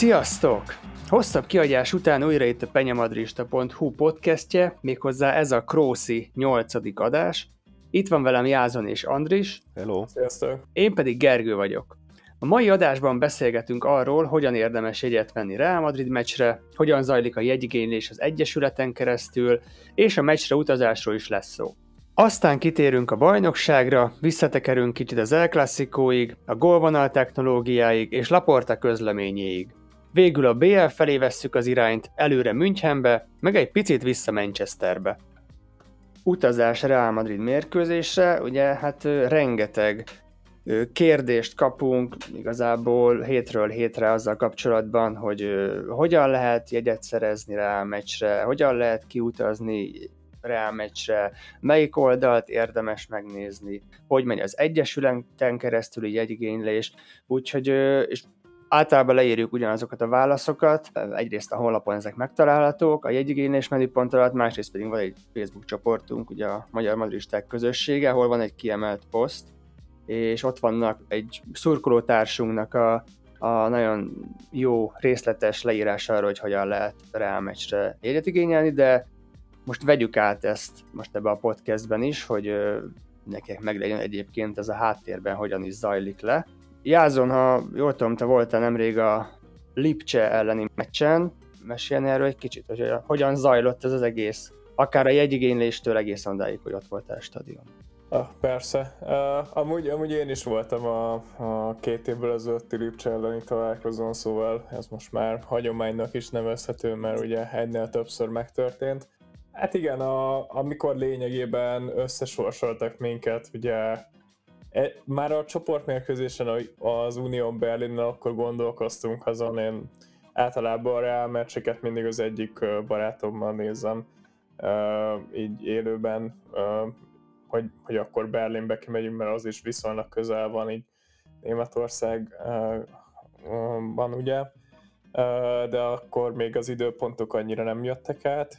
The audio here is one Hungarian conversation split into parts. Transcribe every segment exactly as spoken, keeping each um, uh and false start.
Sziasztok! Hosszabb kiadás után újra itt a penyamadrista pont hu podcastje, méghozzá ez a Krószi nyolcadik adás. Itt van velem Jázon és Andris. Hello! Sziasztok! Én pedig Gergő vagyok. A mai adásban beszélgetünk arról, hogyan érdemes jegyet venni Real Madrid meccsre, hogyan zajlik a jegyigénylés az Egyesületen keresztül, és a meccsre utazásról is lesz szó. Aztán kitérünk a bajnokságra, visszatekerünk kicsit az El Clasicóig, a gólvonal technológiáig és Laporta közleményéig. Végül a bé el felé vesszük az irányt, előre Münchenbe, meg egy picit vissza Manchesterbe. Utazás Real Madrid mérkőzésre, ugye hát rengeteg kérdést kapunk igazából hétről hétre azzal kapcsolatban, hogy hogyan lehet jegyet szerezni Real meccsre, hogyan lehet kiutazni Real meccsre, melyik oldalt érdemes megnézni, hogy megy az Egyesületen keresztüli jegyigénylés, úgyhogy és általában leírjuk ugyanazokat a válaszokat, egyrészt a honlapon ezek megtalálhatók, a jegyigénylés menüpont alatt, másrészt pedig van egy Facebook csoportunk, ugye a Magyar Madridisták közössége, ahol van egy kiemelt poszt, és ott vannak egy szurkolótársunknak a, a nagyon jó részletes leírás arról, hogy hogyan lehet Real meccsre jegyet igényelni, de most vegyük át ezt most ebbe a podcastben is, hogy nekik meglegyen egyébként ez a háttérben hogyan is zajlik le. Jázon, ha jól tudom, te voltál nemrég a Lipcse elleni meccsen, mesélni erről egy kicsit, hogy hogyan zajlott ez az egész, akár a jegyigényléstől egészen odáig, hogy ott voltál a stadion. Ah, persze. Uh, amúgy, amúgy én is voltam a, a két évvel ezelőtti Lipcse elleni találkozón, szóval ez most már hagyománynak is nevezhető, mert ugye egynél többször megtörtént. Hát igen, a, amikor lényegében összesorsoltak minket, ugye e, már a csoportmérkőzésen az Unión Berlinnel akkor gondolkoztunk azon, én általában a Real meccseket mindig az egyik barátommal nézem, uh, így élőben, uh, hogy, hogy akkor Berlinbe kimegyünk, mert az is viszonylag közel van így Németországban, uh, ugye. De akkor még az időpontok annyira nem jöttek át,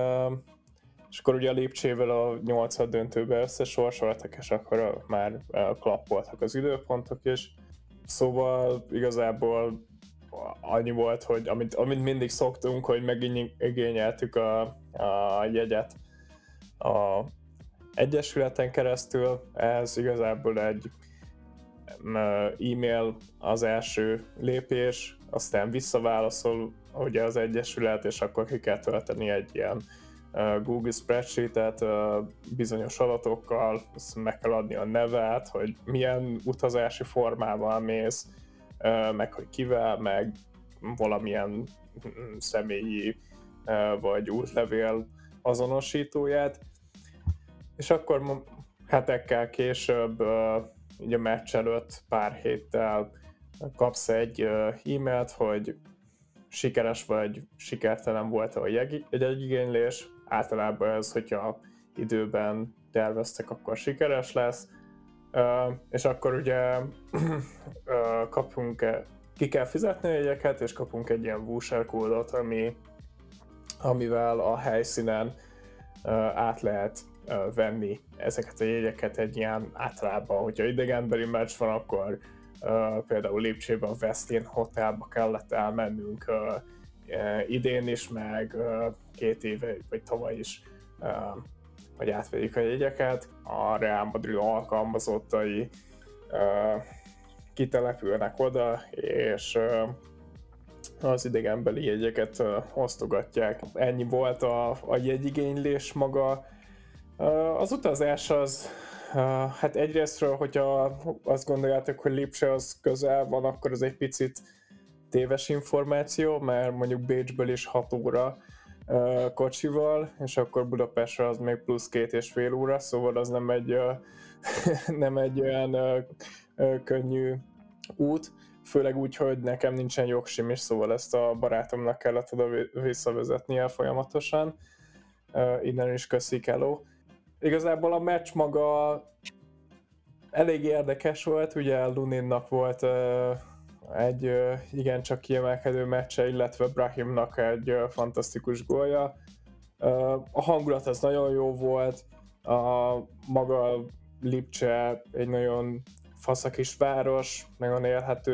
és akkor ugye a Lipcsével a nyolcad döntőbe összesorsoltak, és akkor már klappoltak az időpontok is. Szóval igazából annyi volt, hogy amit, amit mindig szoktunk, hogy megigényeltük a, a jegyet a Egyesületen keresztül. Ez igazából egy e-mail az első lépés, aztán visszaválaszol ugye az Egyesület, és akkor ki kell tölteni egy ilyen uh, Google spreadsheet-et uh, bizonyos adatokkal, azt meg kell adni a nevet, hogy milyen utazási formával mész, uh, meg hogy kivel, meg valamilyen személyi uh, vagy útlevél azonosítóját, és akkor hetekkel később, uh, így a meccs előtt pár héttel kapsz egy e-mailt, hogy sikeres vagy sikertelen volt a jegyigénylés. Általában ez, hogyha időben terveztek, akkor sikeres lesz. És akkor ugye kapunk, ki kell fizetni a jegyeket, és kapunk egy ilyen voucher kódot, ami, amivel a helyszínen át lehet venni ezeket a jegyeket egy ilyen általában, hogyha idegenbeli meccs van, akkor uh, például Lipcsében a West End Hotelba kellett elmennünk uh, uh, idén is, meg uh, két éve, vagy tavaly is, uh, hogy átvegyük a jegyeket. A Real Madrid alkalmazottai uh, kitelepülnek oda, és uh, az idegenbeli jegyeket uh, osztogatják. Ennyi volt a, a jegyigénylés maga. Az utazás az, hát egyrésztről, hogyha azt gondoljátok, hogy Lipcse az közel van, akkor az egy picit téves információ, mert mondjuk Bécsből is hat óra kocsival, és akkor Budapestre az még plusz két és fél óra, szóval az nem egy, nem egy olyan könnyű út, főleg úgy, hogy nekem nincsen jogsim is, szóval ezt a barátomnak kellett oda visszavezetnie folyamatosan, innen is köszi Keló. Igazából a meccs maga elég érdekes volt, ugye Luninnak volt uh, egy uh, igencsak kiemelkedő meccse, illetve Brahimnak egy uh, fantasztikus gólja. Uh, a hangulat az nagyon jó volt, a maga Lipcse egy nagyon fasz a kis város, nagyon élhető,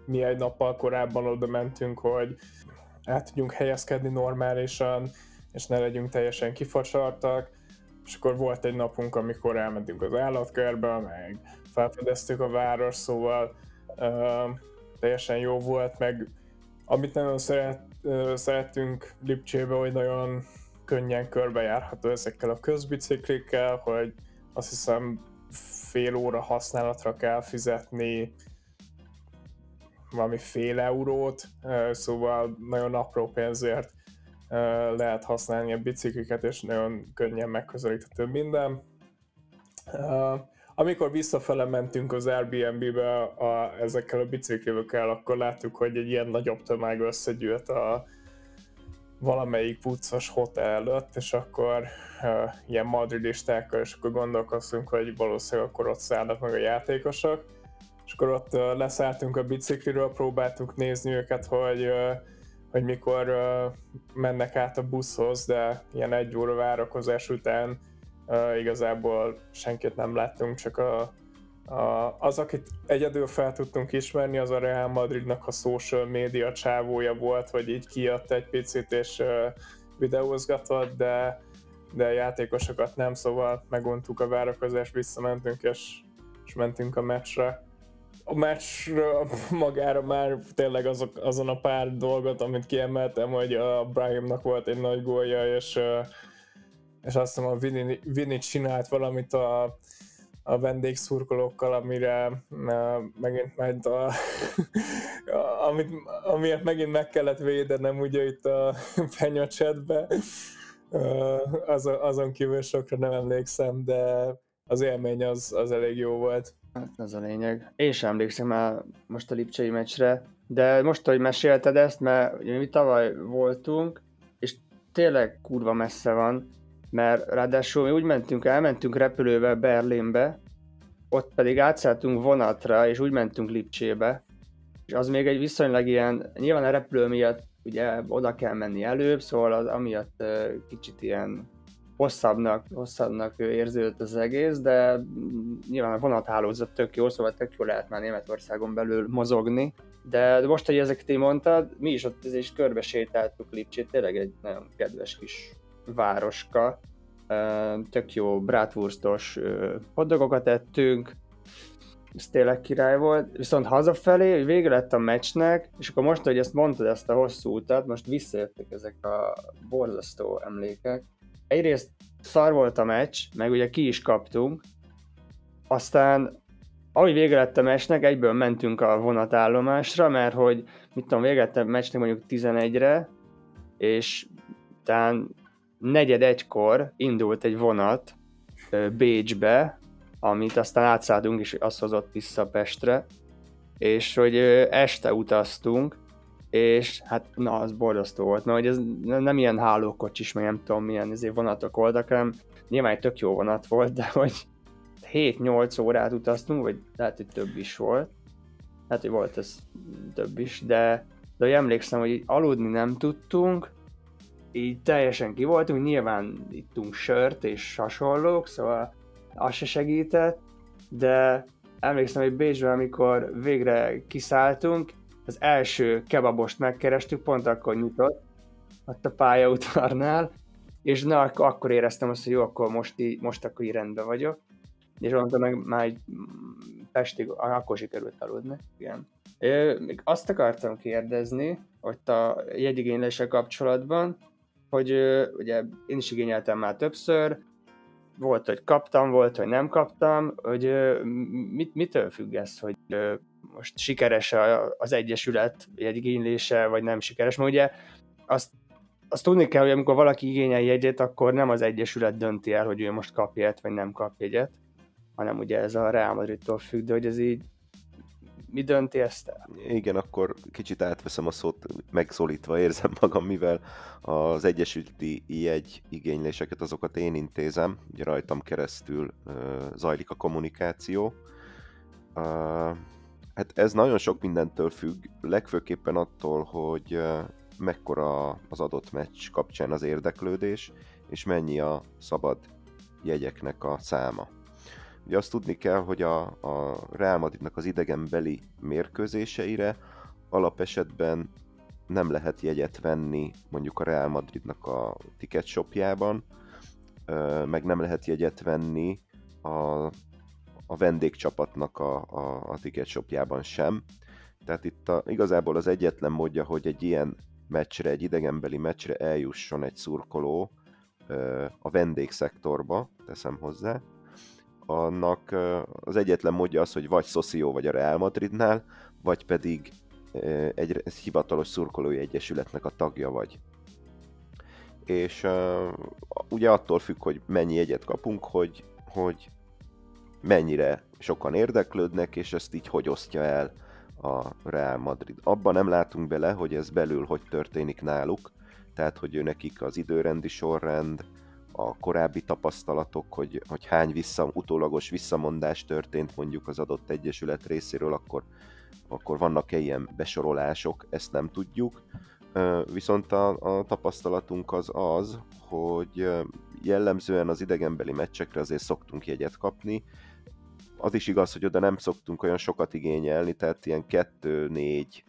mi egy nappal korábban oda mentünk, hogy el tudjunk helyezkedni normálisan, és ne legyünk teljesen kifacsartak, és akkor volt egy napunk, amikor elmentünk az állatkertbe, meg felfedeztük a város, szóval uh, teljesen jó volt, meg amit nagyon szeret, uh, szerettünk Lipcsébe, hogy nagyon könnyen körbejárható ezekkel a közbiciklikkel, hogy azt hiszem fél óra használatra kell fizetni valami fél eurót, szóval nagyon apró pénzért lehet használni a bicikliket, és nagyon könnyen megközelíthető minden. Amikor visszafele mentünk az Airbnb-be a, ezekkel a biciklivel, akkor láttuk, hogy egy ilyen nagyobb tömeg összegyűlt a valamelyik puccos hotel előtt, és akkor uh, ilyen madridistákkal, és akkor gondolkoztunk, hogy valószínűleg akkor ott szállnak meg a játékosok, és akkor ott uh, leszálltunk a bicikliről, próbáltunk nézni őket, hogy, uh, hogy mikor uh, mennek át a buszhoz, de ilyen egy óra várakozás után uh, igazából senkit nem láttunk, csak a, a, az, akit egyedül fel tudtunk ismerni, az a Real Madridnak a social media csávója volt, hogy így kijött egy picit és uh, videózgatott, de, de a játékosokat nem, szóval meguntuk a várakozást, visszamentünk és, és mentünk a meccsre. A meccsről magára már tényleg azok, azon a pár dolgot, amit kiemeltem, hogy a Brahimnak volt egy nagy gólja, és, uh, és azt hiszem a Vini, Vini csinált valamit a a vendégszurkolókkal, amire uh, megint majd a, amit, amiért megint meg kellett védenem ugye itt a penyacsetbe. Uh, az, azon kívül sokra nem emlékszem, de az élmény az, az elég jó volt. Hát ez a lényeg. Én sem emlékszem már most a lipcsei meccsre, de most, hogy mesélted ezt, mert mi tavaly voltunk, és tényleg kurva messze van, mert ráadásul mi úgy mentünk, elmentünk repülővel Berlinbe, ott pedig átszálltunk vonatra, és úgy mentünk Lipcsébe, és az még egy viszonylag ilyen, nyilván a repülő miatt ugye oda kell menni előbb, szóval az amiatt kicsit ilyen hosszabbnak, hosszabbnak érződött az egész, de nyilván a vonathálózat tök jó, szóval tök jó lehet már Németországon belül mozogni. De most, hogy ezeket így mondtad, mi is ott is körbe sétáltuk Lipcsét, tényleg egy nagyon kedves kis városka. Tök jó bratwurstos hotdogokat ettünk, ez tényleg király volt. Viszont hazafelé, vége lett a meccsnek, és akkor most, hogy ezt mondtad, ezt a hosszú utat, most visszajöttek ezek a borzasztó emlékek. Egyrészt szar volt a meccs, meg ugye ki is kaptunk, aztán ahogy vége lett a meccsnek, egyből mentünk a vonatállomásra, mert hogy mit tudom, vége lett a meccsnek mondjuk tizenegyre, és talán negyed egykor indult egy vonat Bécsbe, amit aztán átszálltunk, és azt hozott vissza Pestre, és hogy este utaztunk, és hát na, az borzasztó volt, mert hogy ez nem ilyen hálókocsis, meg nem tudom milyen ezért vonatok voltak, hanem nyilván egy tök jó vonat volt, de hogy hét-nyolc órát utaztunk, vagy lehet, hogy több is volt, hát hogy volt ez több is, de, de hogy emlékszem, hogy így aludni nem tudtunk, így teljesen ki voltunk, nyilván ittunk sört és hasonlók, szóval az se segített, de emlékszem, hogy Bécsben, amikor végre kiszálltunk, az első kebabost megkerestük, pont akkor nyitott, ott a pályaudvarnál, és na, akkor éreztem azt, hogy jó, akkor most, így, most akkor így rendben vagyok, és mondtam meg már egy Pestig, akkor sikerült aludni, igen. Még azt akartam kérdezni, hogy a jegyigényléssel kapcsolatban, hogy ugye én is igényeltem már többször, volt, hogy kaptam, volt, hogy nem kaptam, hogy mit, mitől függ ez, hogy most sikeres az egyesület jegyigénylése, vagy nem sikeres, mert ugye azt, azt tudni kell, hogy amikor valaki igényel jegyet, akkor nem az egyesület dönti el, hogy ő most kap jegyet, vagy nem kap jegyet, hanem ugye ez a Real Madridtól függ, de hogy ez így mi dönti ezt el? Igen, akkor kicsit átveszem a szót, megszólítva érzem magam, mivel az egyesületi jegy igényléseket, azokat én intézem, ugye rajtam keresztül uh, zajlik a kommunikáció. Uh, hát ez nagyon sok mindentől függ, legfőképpen attól, hogy uh, mekkora az adott meccs kapcsán az érdeklődés, és mennyi a szabad jegyeknek a száma. Ugye azt tudni kell, hogy a, a Real Madridnak az idegenbeli mérkőzéseire alapesetben nem lehet jegyet venni mondjuk a Real Madridnak a ticket shopjában, meg nem lehet jegyet venni a, a vendégcsapatnak a, a, a ticket shopjában sem. Tehát itt a, igazából az egyetlen módja, hogy egy ilyen meccsre, egy idegenbeli meccsre eljusson egy szurkoló a vendégszektorba, teszem hozzá, annak az egyetlen módja az, hogy vagy Socio vagy a Real Madridnál, vagy pedig egy hivatalos szurkolói egyesületnek a tagja vagy. És uh, ugye attól függ, hogy mennyi jegyet kapunk, hogy, hogy mennyire sokan érdeklődnek, és ezt így hogy osztja el a Real Madrid. Abban nem látunk bele, hogy ez belül hogy történik náluk, tehát hogy ő nekik az időrendi sorrend, a korábbi tapasztalatok, hogy, hogy hány vissza, utólagos visszamondás történt mondjuk az adott egyesület részéről, akkor, akkor vannak-e ilyen besorolások, ezt nem tudjuk. Viszont a, a tapasztalatunk az az, hogy jellemzően az idegenbeli meccsekre azért szoktunk jegyet kapni. Az is igaz, hogy oda nem szoktunk olyan sokat igényelni, tehát ilyen kettő-négy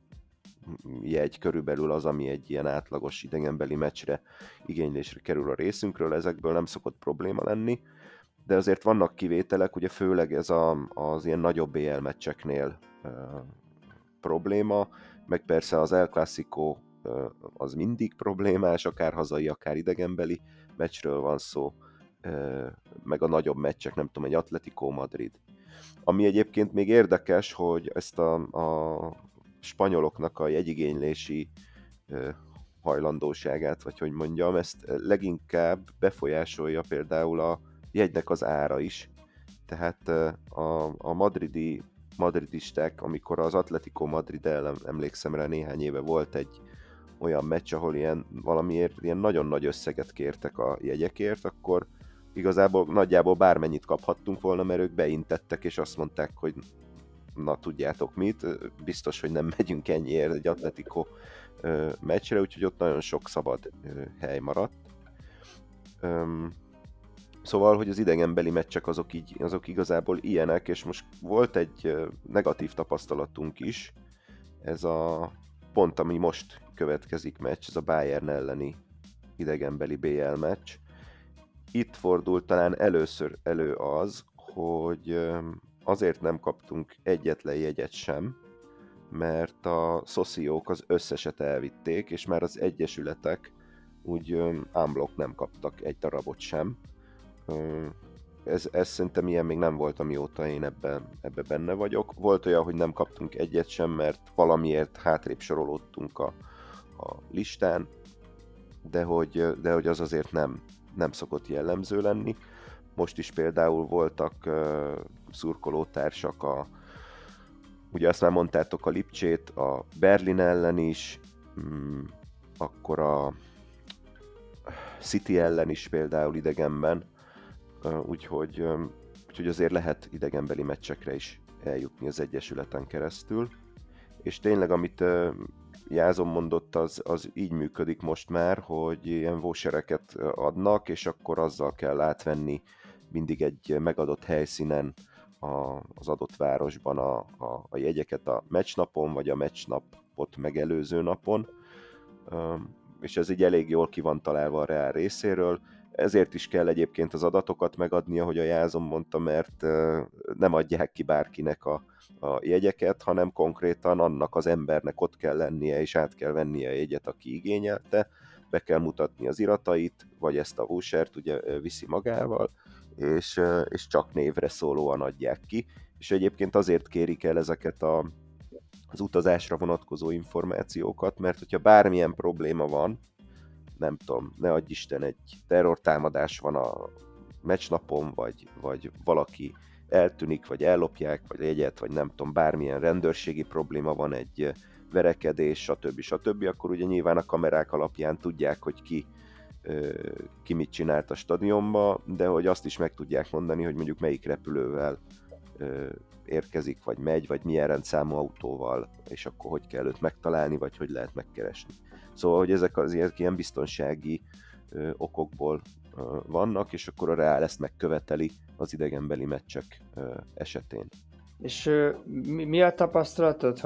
jegy körülbelül az, ami egy ilyen átlagos idegenbeli meccsre igénylésre kerül a részünkről, ezekből nem szokott probléma lenni, de azért vannak kivételek, ugye főleg ez a, az ilyen nagyobb bé el meccseknél uh, probléma, meg persze az El Clásico uh, az mindig problémás, akár hazai, akár idegenbeli meccsről van szó, uh, meg a nagyobb meccsek, nem tudom, egy Atletico Madrid. Ami egyébként még érdekes, hogy ezt a, a spanyoloknak a jegyigénylési uh, hajlandóságát, vagy hogy mondjam, ezt leginkább befolyásolja például a jegynek az ára is. Tehát uh, a, a madridi madridisták, amikor az Atletico Madrid ellen, emlékszem rá, néhány éve volt egy olyan meccs, ahol ilyen valamiért ilyen nagyon nagy összeget kértek a jegyekért, akkor igazából nagyjából bármennyit kaphattunk volna, mert ők beintettek, és azt mondták, hogy na tudjátok mit, biztos, hogy nem megyünk ennyiért egy Atletico ö, meccsre, úgyhogy ott nagyon sok szabad ö, hely maradt. Öm, Szóval, hogy az idegenbeli meccsek azok, így, azok igazából ilyenek, és most volt egy negatív tapasztalatunk is, ez a pont, ami most következik meccs, ez a Bayern elleni idegenbeli bé el meccs. Itt fordult talán először elő az, hogy azért nem kaptunk egyetlen jegyet sem, mert a szociók az összeset elvitték, és már az egyesületek úgy unblock nem kaptak egy darabot sem. Ez, ez szerintem ilyen még nem volt, amióta én ebben ebbe benne vagyok. Volt olyan, hogy nem kaptunk egyet sem, mert valamiért hátrébb sorolódtunk a, a listán, de hogy, de hogy az azért nem, nem szokott jellemző lenni. Most is például voltak uh, szurkolótársak, a, ugye azt már mondtátok, a Lipcsét, a Berlin ellen is, mm, akkor a City ellen is például idegenben, Úgyhogy, úgyhogy azért lehet idegenbeli meccsekre is eljutni az egyesületen keresztül. És tényleg, amit Jázon mondott, az, az így működik most már, hogy ilyen vouchereket adnak, és akkor azzal kell átvenni mindig egy megadott helyszínen a, az adott városban a, a, a jegyeket a meccsnapon, vagy a meccsnapot megelőző napon. És ez így elég jól ki van találva a Real részéről. Ezért is kell egyébként az adatokat megadni, ahogy a Jázon mondta, mert nem adják ki bárkinek a, a jegyeket, hanem konkrétan annak az embernek ott kell lennie, és át kell vennie a jegyet, aki igényelte, be kell mutatni az iratait, vagy ezt a vouchert ugye viszi magával, és, és csak névre szólóan adják ki. És egyébként azért kérik el ezeket a, az utazásra vonatkozó információkat, mert hogyha bármilyen probléma van, nem tudom, ne adj Isten, egy terrortámadás van a meccsnapon, vagy, vagy valaki eltűnik, vagy ellopják, vagy jegyet, vagy nem tudom, bármilyen rendőrségi probléma van, egy verekedés, stb. stb., akkor ugye nyilván a kamerák alapján tudják, hogy ki, ki mit csinált a stadionba, de hogy azt is meg tudják mondani, hogy mondjuk melyik repülővel érkezik, vagy megy, vagy milyen rendszámú autóval, és akkor hogy kell őt megtalálni, vagy hogy lehet megkeresni. Szóval, hogy ezek az ilyen biztonsági ö, okokból ö, vannak, és akkor a Real ezt megköveteli az idegenbeli meccsek ö, esetén. És ö, mi, mi a tapasztalatod, hogy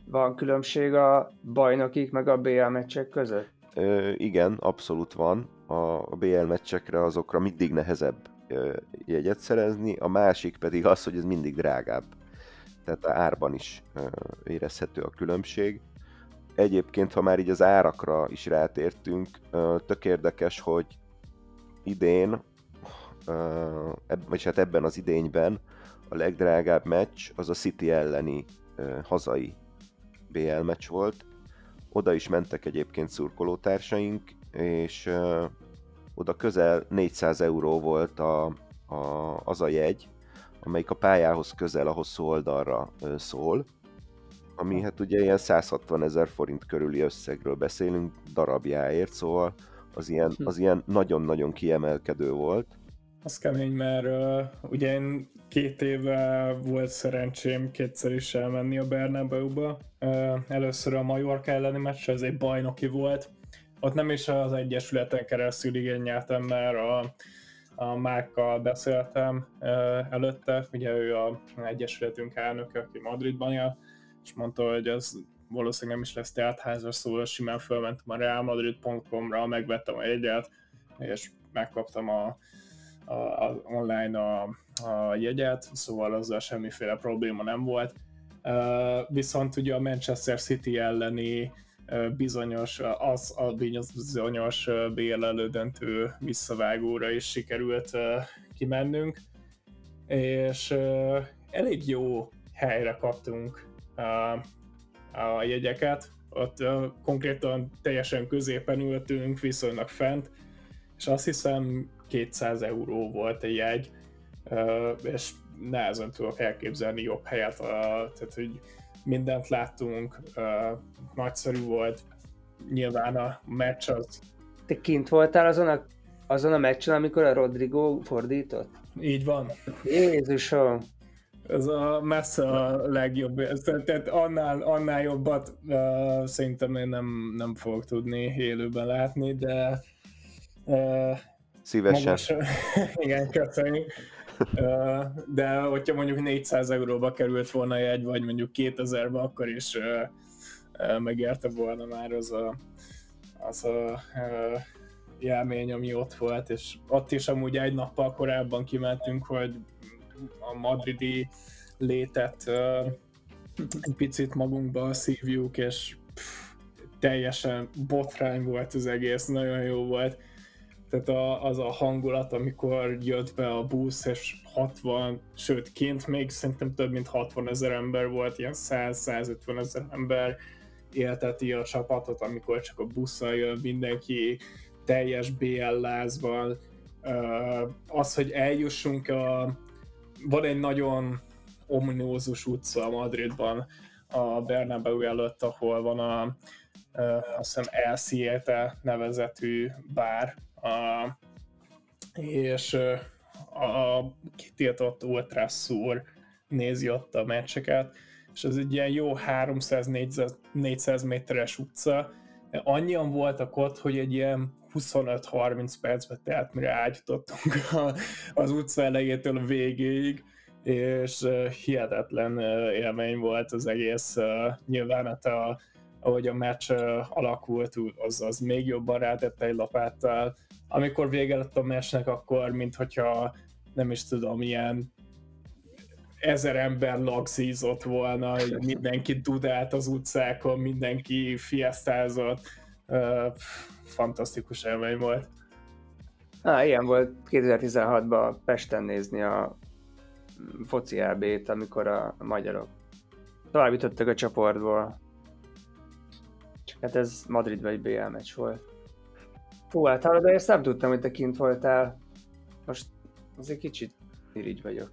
van különbség a bajnokik meg a bé el meccsek között? Ö, igen, abszolút van. A bé el meccsekre azokra mindig nehezebb ö, jegyet szerezni, a másik pedig az, hogy ez mindig drágább. Tehát a árban is ö, érezhető a különbség. Egyébként, ha már így az árakra is rátértünk, ö, tök érdekes, hogy idén, ö, eb- vagy hát ebben az idényben a legdrágább meccs az a City elleni ö, hazai bé el meccs volt. Oda is mentek egyébként szurkolótársaink, és ö, oda közel négyszáz euró volt a, a, az a jegy, amelyik a pályához közel a hosszú oldalra ö, szól, ami hát ugye ilyen száz hatvan ezer forint körüli összegről beszélünk darabjáért, szóval az ilyen, az ilyen nagyon-nagyon kiemelkedő volt. Az kemény, mert uh, ugye én két éve volt szerencsém kétszer is elmenni a Bernabeu-ba. Uh, először a Mallorca elleni meccs, ez egy bajnoki volt. Ott nem is az egyesületen keresztül igényeltem, mert a, a Márkkal beszéltem uh, előtte, ugye ő a egyesületünk elnöke, aki Madridban él, és mondta, hogy ez valószínűleg nem is lesz teltházas, szóval simán fölmentem a real madrid pont com-ra, megvettem a jegyet, és megkaptam a A, a, online a, a jegyet, szóval azzal semmiféle probléma nem volt. Uh, viszont ugye a Manchester City elleni uh, bizonyos, az a bizonyos uh, bé el elődöntő visszavágóra is sikerült uh, kimennünk, és uh, elég jó helyre kaptunk uh, a jegyeket. Ott uh, konkrétan teljesen középen ültünk, viszonylag fent, és azt hiszem kétszáz euró volt egy jegy, és nehezen tudok elképzelni jobb helyet, tehát hogy mindent láttunk, nagyszerű volt, nyilván a meccs az... Te kint voltál azon a, azon a meccsen, amikor a Rodrigo fordított? Így van. Jézusom! Ez a messze a legjobb, tehát annál, annál jobbat uh, szerintem én nem, nem fogok tudni élőben látni, de uh, Szívesen. Magas, igen, köszönjük. Uh, de hogyha mondjuk négyszáz euróba került volna egy, vagy mondjuk kétezerbe, akkor is uh, uh, megérte volna már az a, az a uh, élmény, ami ott volt, és ott is amúgy egy nappal korábban kimentünk, hogy a madridi létet uh, egy picit magunkba szívjuk, és pff, teljesen botrány volt az egész, nagyon jó volt. Tehát a, az a hangulat, amikor jött be a busz, és hatvan, sőt kint még szerintem több mint hatvan ezer ember volt, ilyen száz-százötven ezer ember élteti a csapatot, amikor csak a busszal jön mindenki teljes bé el lázban. Az, hogy eljussunk a... Van egy nagyon ominózus utca Madridban, a Bernabeu előtt, ahol van a azt hiszem El Siete nevezetű bár, Uh, és uh, a kitiltott ultrasszúr nézi ott a meccseket, és ez egy ilyen jó háromszáz-négyszáz méteres utca. Annyian voltak ott, hogy egy ilyen huszonöt-harminc percbe telt, mire átjutottunk az utca elejétől a végéig, és uh, hihetetlen uh, élmény volt az egész. Uh, nyilván hát a ahogy a meccs uh, alakult, az, az még jobban rátette egy lapáttal. Amikor vége lett a meccsnek, akkor minthogyha nem is tudom, ilyen ezer ember lagzízott volna, hogy mindenki dudált az utcákon, mindenki fiesztázott. Uh, fantasztikus élmény volt. Á, ilyen volt kétezer-tizenhatban Pesten nézni a foci é bét, amikor a magyarok továbbítottak a csoportból. Csak hát ez Madridban egy bé el meccs volt. Fú, hát hallod, de ezt nem tudtam, hogy te kint voltál. Most azért kicsit irigy vagyok.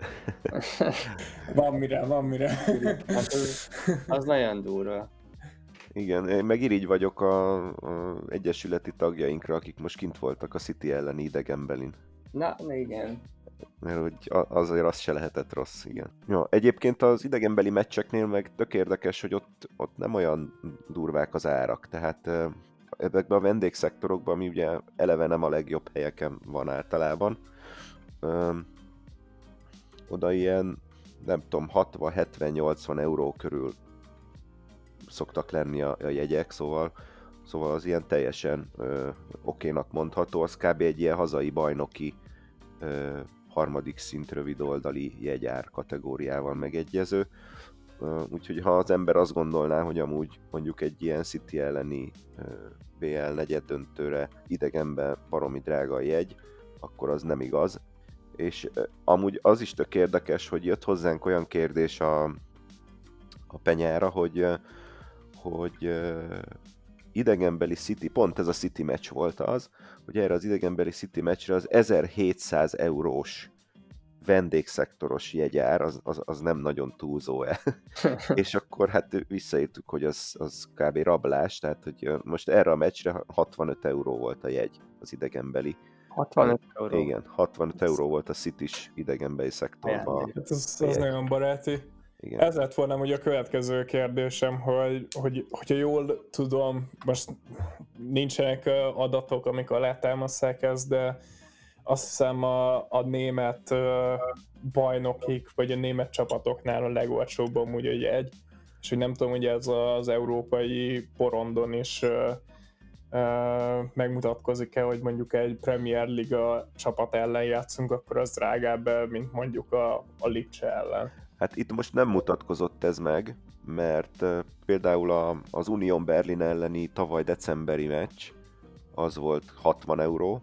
Van mire, van mire. Hát az, az nagyon durva. Igen, én meg irigy vagyok a, a egyesületi tagjainkra, akik most kint voltak a City elleni idegenbelin. Na, igen. Mert hogy azért az se lehetett rossz, igen. Ja, egyébként az idegenbeli meccseknél meg tök érdekes, hogy ott, ott nem olyan durvák az árak, tehát ebben a vendégszektorokban, ami ugye eleve nem a legjobb helyeken van általában, öm, oda ilyen, nem tudom, hatvan-hetven-nyolcvan euró körül szoktak lenni a, a jegyek, szóval, szóval az ilyen teljesen ö, okénak mondható, az kb. Egy ilyen hazai bajnoki ö, harmadik szint rövidoldali jegyár kategóriával megegyező. Ö, úgyhogy ha az ember azt gondolná, hogy amúgy mondjuk egy ilyen City elleni ö, bé el negyeddöntőre idegenben baromi drága a jegy, akkor az nem igaz. És ö, amúgy az is tök érdekes, hogy jött hozzánk olyan kérdés a, a penyára, hogy, ö, hogy ö, idegenbeli City, pont ez a City meccs volt az, hogy erre az idegenbeli City meccsre az ezerhétszáz eurós vendégszektoros jegyár, az, az, az nem nagyon túlzó-e. És akkor hát visszaírtuk, hogy az, az kb. Rablás, tehát hogy most erre a meccsre hatvanöt euró volt a jegy, az idegenbeli. hatvanöt euró? Igen, hatvanöt euró volt a City-s idegenbeli szektorban. Hát az, az nagyon baráti. Igen. Ez lett volna ugye a következő kérdésem, hogy, hogy hogyha jól tudom, most nincsenek adatok, amik alátámasztják ezt, de azt hiszem a, a német bajnokik, vagy a német csapatoknál a legolcsóbb amúgy a jegy, és hogy nem tudom, hogy ez az európai porondon is uh, uh, megmutatkozik-e, hogy mondjuk egy Premier Liga csapat ellen játszunk, akkor az drágább, mint mondjuk a, a Lipcse ellen. Hát itt most nem mutatkozott ez meg, mert uh, például a, az Union Berlin elleni tavaly decemberi meccs, az volt hatvan euró.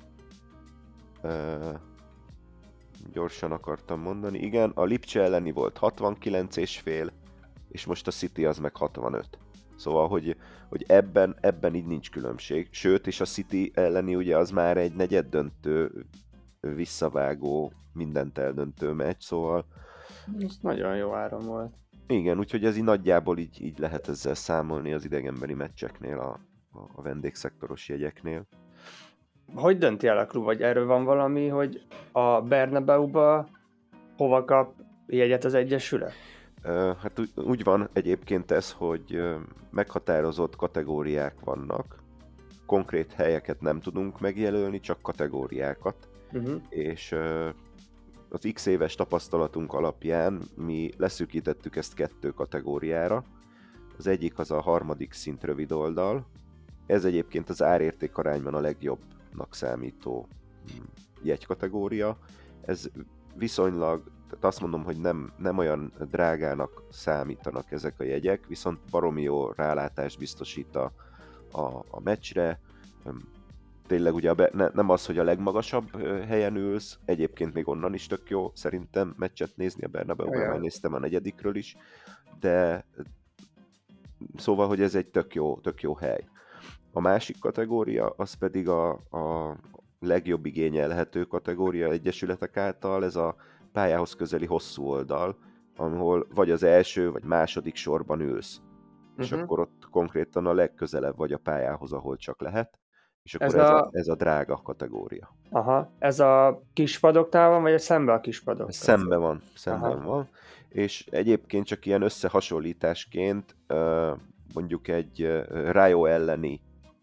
Uh, gyorsan akartam mondani. Igen, a Lipcse elleni volt hatvankilenc és fél, és most a City az meg hatvanöt. Szóval, hogy, hogy ebben, ebben így nincs különbség. Sőt, és a City elleni ugye az már egy negyeddöntő, visszavágó, mindent eldöntő meccs, szóval... Ez nagyon jó áron volt. Igen, úgyhogy ez így nagyjából így, így lehet ezzel számolni az idegenbeli meccseknél, a, a vendégszektoros jegyeknél. Hogy dönti el a klub, vagy erről van valami, hogy a Bernabeu-ba hova kap jegyet az Egyesület? Hát úgy van egyébként ez, hogy meghatározott kategóriák vannak, konkrét helyeket nem tudunk megjelölni, csak kategóriákat, uh-huh. és az x éves tapasztalatunk alapján mi leszűkítettük ezt kettő kategóriára. Az egyik az a harmadik szint rövidoldal, ez egyébként az árérték arányban a legjobbnak számító jegykategória. Ez viszonylag, tehát azt mondom, hogy nem, nem olyan drágának számítanak ezek a jegyek, viszont baromi jó rálátást biztosít a, a, a meccsre. Tényleg ugye a be, ne, nem az, hogy a legmagasabb helyen ülsz, egyébként még onnan is tök jó szerintem meccset nézni a Bernabeu-ban, már néztem a negyedikről is, de szóval, hogy ez egy tök jó, tök jó hely. A másik kategória, az pedig a, a legjobb igényelhető kategória egyesületek által, ez a pályához közeli hosszú oldal, ahol vagy az első, vagy második sorban ülsz. Uh-huh. És akkor ott konkrétan a legközelebb vagy a pályához, ahol csak lehet. És akkor ez, ez, a... a, ez a drága kategória. Aha, ez a kispadoknál van, vagy a szembe a kispadok? Szembe van, szemben Aha. van. És egyébként csak ilyen összehasonlításként mondjuk egy Rayo elleni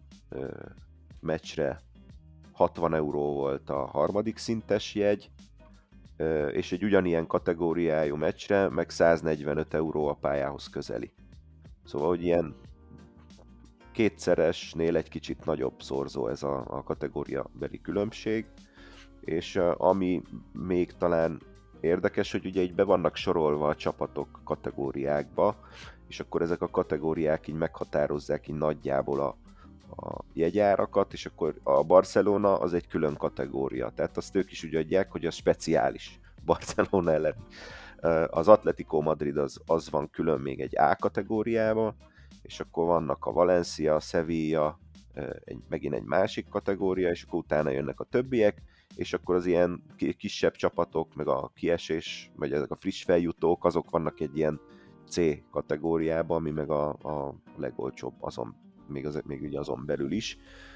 meccsre hatvan euró volt a harmadik szintes jegy, és egy ugyanilyen kategóriájú meccsre meg száznegyvenöt euró a pályához közeli. Szóval, hogy ilyen kétszeresnél egy kicsit nagyobb szorzó ez a, a kategóriabeli különbség, és ami még talán érdekes, hogy ugye így be vannak sorolva a csapatok kategóriákba, és akkor ezek a kategóriák így meghatározzák így nagyjából a, a jegyárakat, és akkor a Barcelona az egy külön kategória, tehát azt ők is úgy adják, hogy az speciális Barcelona ellen. Az Atletico Madrid az, az van külön még egy A kategóriában, és akkor vannak a Valencia, Sevilla, egy, megint egy másik kategória, és akkor utána jönnek a többiek, és akkor az ilyen kisebb csapatok, meg a kiesés, vagy ezek a friss feljutók, azok vannak egy ilyen C kategóriában, ami meg a, a legolcsóbb azon, még, az, még ugye azon belül is.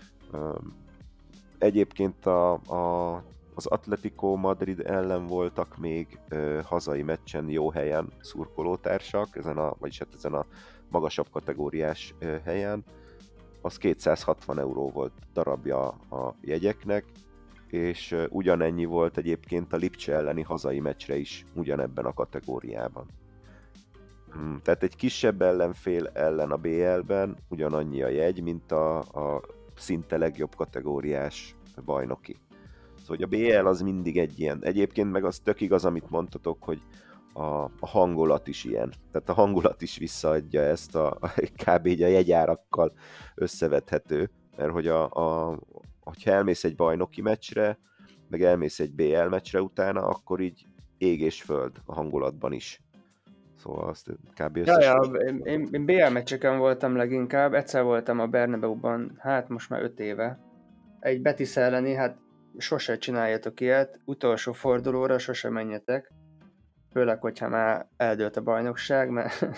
Egyébként a, a, az Atletico Madrid ellen voltak még ö, hazai meccsen jó helyen szurkolótársak, ezen a, vagyis hát ezen a magasabb kategóriás ö, helyen. Az kétszázhatvan euró volt darabja a jegyeknek, és ö, ugyanennyi volt egyébként a Lipcse elleni hazai meccsre is ugyanebben a kategóriában. Hmm, tehát egy kisebb ellenfél ellen a bé el-ben ugyanannyi a jegy, mint a, a szinte legjobb kategóriás bajnoki. Szóval a bé el az mindig egy ilyen. Egyébként meg az tök igaz, amit mondtatok, hogy a, a hangulat is ilyen. Tehát a hangulat is visszaadja ezt a, a kb. A jegyárakkal összevethető, mert hogy a, a, hogyha elmész egy bajnoki meccsre, meg elmész egy bé el meccsre utána, akkor így ég és föld a hangulatban is. Szóval azt kb. Ja, ja, én, én, én bé el meccseken voltam leginkább, egyszer voltam a Bernabeuban, hát most már öt éve. Egy Betis elleni, hát sose csináljatok ilyet, utolsó fordulóra sose menjetek, főleg, hogyha már eldőlt a bajnokság, mert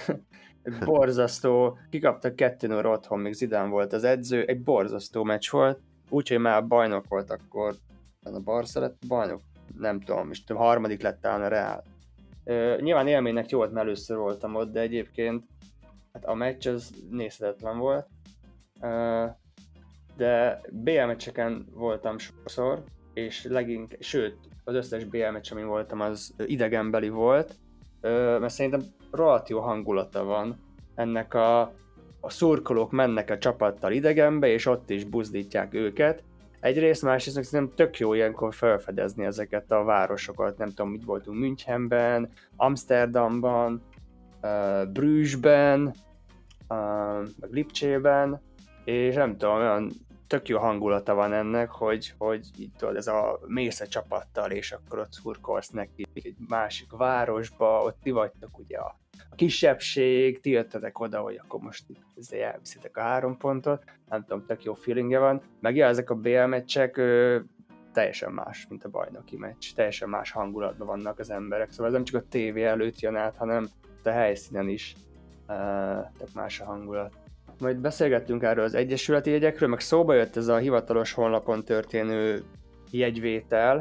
borzasztó, kikaptak kettő nulla otthon, még Zidane volt az edző, egy borzasztó meccs volt, úgyhogy már bajnok volt akkor, a Barca lett bajnok, nem tudom, és tudom, harmadik lett talán a Real. Uh, nyilván élménynek jó volt, mert először voltam ott, de egyébként hát a meccs az nézhetetlen volt. Uh, de bé el meccseken voltam sokszor, és legink, sőt, az összes bé el meccs, amin voltam, az idegenbeli volt, uh, mert szerintem rohadt jó hangulata van ennek a, a szurkolók mennek a csapattal idegenbe, és ott is buzdítják őket. Egyrészt, másrészt szerintem tök jó ilyenkor felfedezni ezeket a városokat, nem tudom, mit voltunk Münchenben, Amsterdamban, uh, Brüsszben, uh, meg Lipcsében, és nem tudom, olyan tök jó hangulata van ennek, hogy, hogy itt tudod, ez a mész a csapattal, és akkor ott szurkolsz neki egy másik városba, ott ti vagytok ugye a, a kisebbség, ti jöttetek oda, hogy akkor most itt elviszitek a három pontot, nem tudom, tök jó feelingje van, meg ja, ezek a bé el meccsek ö, teljesen más, mint a bajnoki meccs, teljesen más hangulatban vannak az emberek, szóval ez nem csak a tévé előtt jön át, hanem a helyszínen is ö, tök más a hangulat. Majd beszélgettünk erről az egyesületi jegyekről, meg szóba jött ez a hivatalos honlapon történő jegyvétel.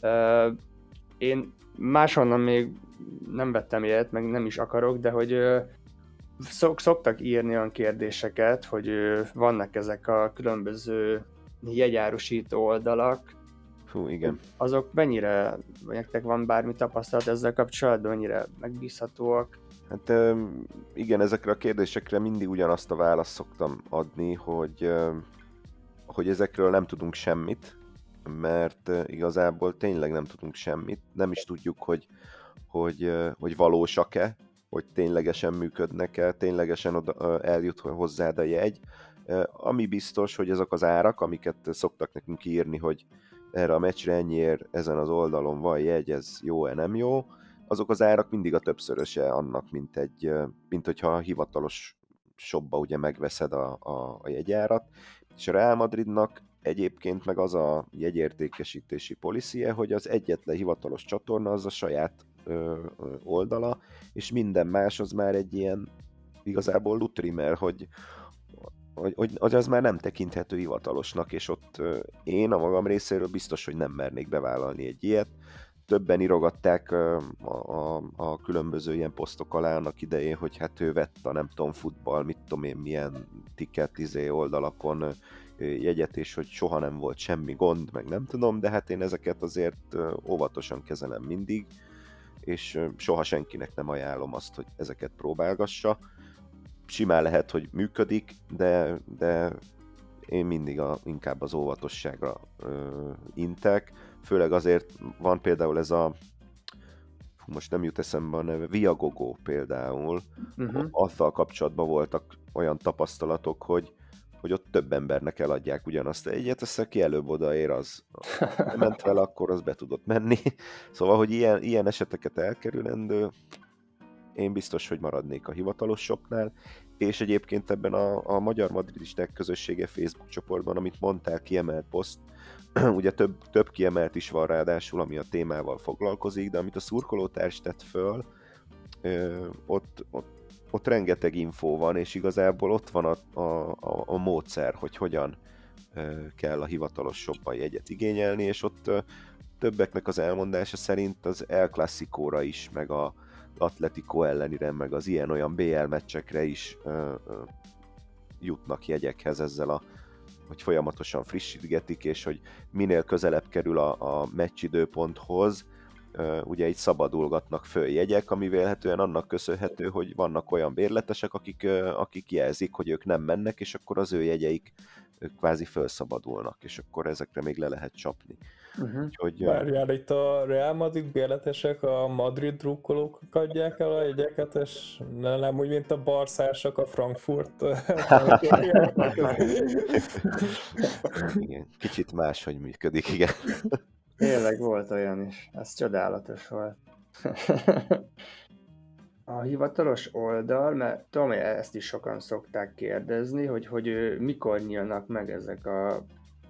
Én máshonnan még nem vettem jegyet, meg nem is akarok, de hogy szok, szoktak írni olyan kérdéseket, hogy vannak ezek a különböző jegyárusító oldalak. Hú, igen. Azok mennyire, vagy nektek van bármi tapasztalat ezzel kapcsolatban, mennyire megbízhatóak? Hát igen, ezekre a kérdésekre mindig ugyanazt a választ szoktam adni, hogy, hogy ezekről nem tudunk semmit, mert igazából tényleg nem tudunk semmit. Nem is tudjuk, hogy, hogy, hogy valósak-e, hogy ténylegesen működnek-e, ténylegesen oda, eljut hozzád a jegy. Ami biztos, hogy ezek az árak, amiket szoktak nekünk írni, hogy erre a meccsre ennyiért ezen az oldalon van jegy, ez jó-e, nem jó, azok az árak mindig a többszöröse annak, mint egy, mint hogyha a hivatalos shopba ugye megveszed a, a, a jegyárat, és a Real Madridnak egyébként meg az a jegyértékesítési policy-je, hogy az egyetlen hivatalos csatorna az a saját ö, ö, oldala, és minden más az már egy ilyen igazából lutri, mert hogy, hogy, hogy, hogy az már nem tekinthető hivatalosnak, és ott ö, én a magam részéről biztos, hogy nem mernék bevállalni egy ilyet. Többen írogatták a, a, a különböző ilyen posztok alá annak idején, hogy hát ő vett a nem tudom futball, mit tudom én milyen ticket izé oldalakon jegyet, és hogy soha nem volt semmi gond, meg nem tudom, de hát én ezeket azért óvatosan kezelem mindig, és soha senkinek nem ajánlom azt, hogy ezeket próbálgassa. Simán lehet, hogy működik, de, de én mindig a, inkább az óvatosságra ö, intek, főleg azért van például ez a, most nem jut eszembe a neve, Viagogo például, uh-huh. Azzal kapcsolatban voltak olyan tapasztalatok, hogy, hogy ott több embernek eladják ugyanazt egyet, ezt aki előbb odaér, az nem ment vele, akkor az be tudott menni. Szóval, hogy ilyen, ilyen eseteket elkerülendő, én biztos, hogy maradnék a hivatalos shopnál, és egyébként ebben a, a Magyar Madridisták közössége Facebook csoportban, amit mondtál, kiemelt poszt, ugye több, több kiemelt is van ráadásul, ami a témával foglalkozik, de amit a szurkolótárs tett föl, ö, ott, ott, ott rengeteg infó van, és igazából ott van a, a, a, a módszer, hogy hogyan ö, kell a hivatalos shopban jegyet igényelni, és ott ö, többeknek az elmondása szerint az El Clasicóra is, meg a Atletico ellenire, meg az ilyen-olyan bé el meccsekre is ö, ö, jutnak jegyekhez ezzel a, hogy folyamatosan frissítgetik, és hogy minél közelebb kerül a, a meccsidőponthoz, ugye így szabadulgatnak föl jegyek, ami vélhetően annak köszönhető, hogy vannak olyan bérletesek, akik, akik jelzik, hogy ők nem mennek, és akkor az ő jegyeik kvázi felszabadulnak, és akkor ezekre még le lehet csapni. Uh-huh. Úgyhogy, Várjál, itt a Real Madrid bérletesek a Madrid drukkolók adják el a jegyeket, és nem úgy, mint a barszások a Frankfurt. igen, kicsit máshogy működik, igen. Tényleg volt olyan is, ez csodálatos volt. A hivatalos oldal, mert tudom, hogy ezt is sokan szokták kérdezni, hogy, hogy mikor nyílnak meg ezek a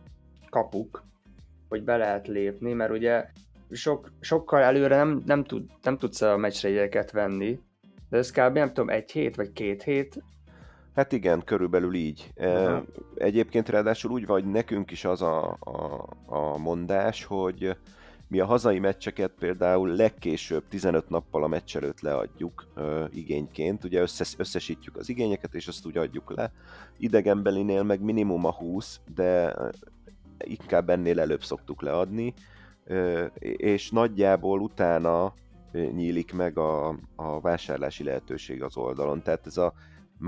kapuk, hogy be lehet lépni, mert ugye sok, sokkal előre nem, nem, tud, nem tudsz a meccsre jegyeket venni, de ez kb. Nem tudom, egy hét vagy két hét. Hát igen, körülbelül így. Aha. Egyébként ráadásul úgy vagy, nekünk is az a, a, a mondás, hogy mi a hazai meccseket például legkésőbb tizenöt nappal a meccs előtt leadjuk ö, igényként, ugye összes, összesítjük az igényeket, és azt úgy adjuk le. Idegenbelinél meg minimum a húsz, de inkább ennél előbb szoktuk leadni, ö, és nagyjából utána nyílik meg a, a vásárlási lehetőség az oldalon. Tehát ez a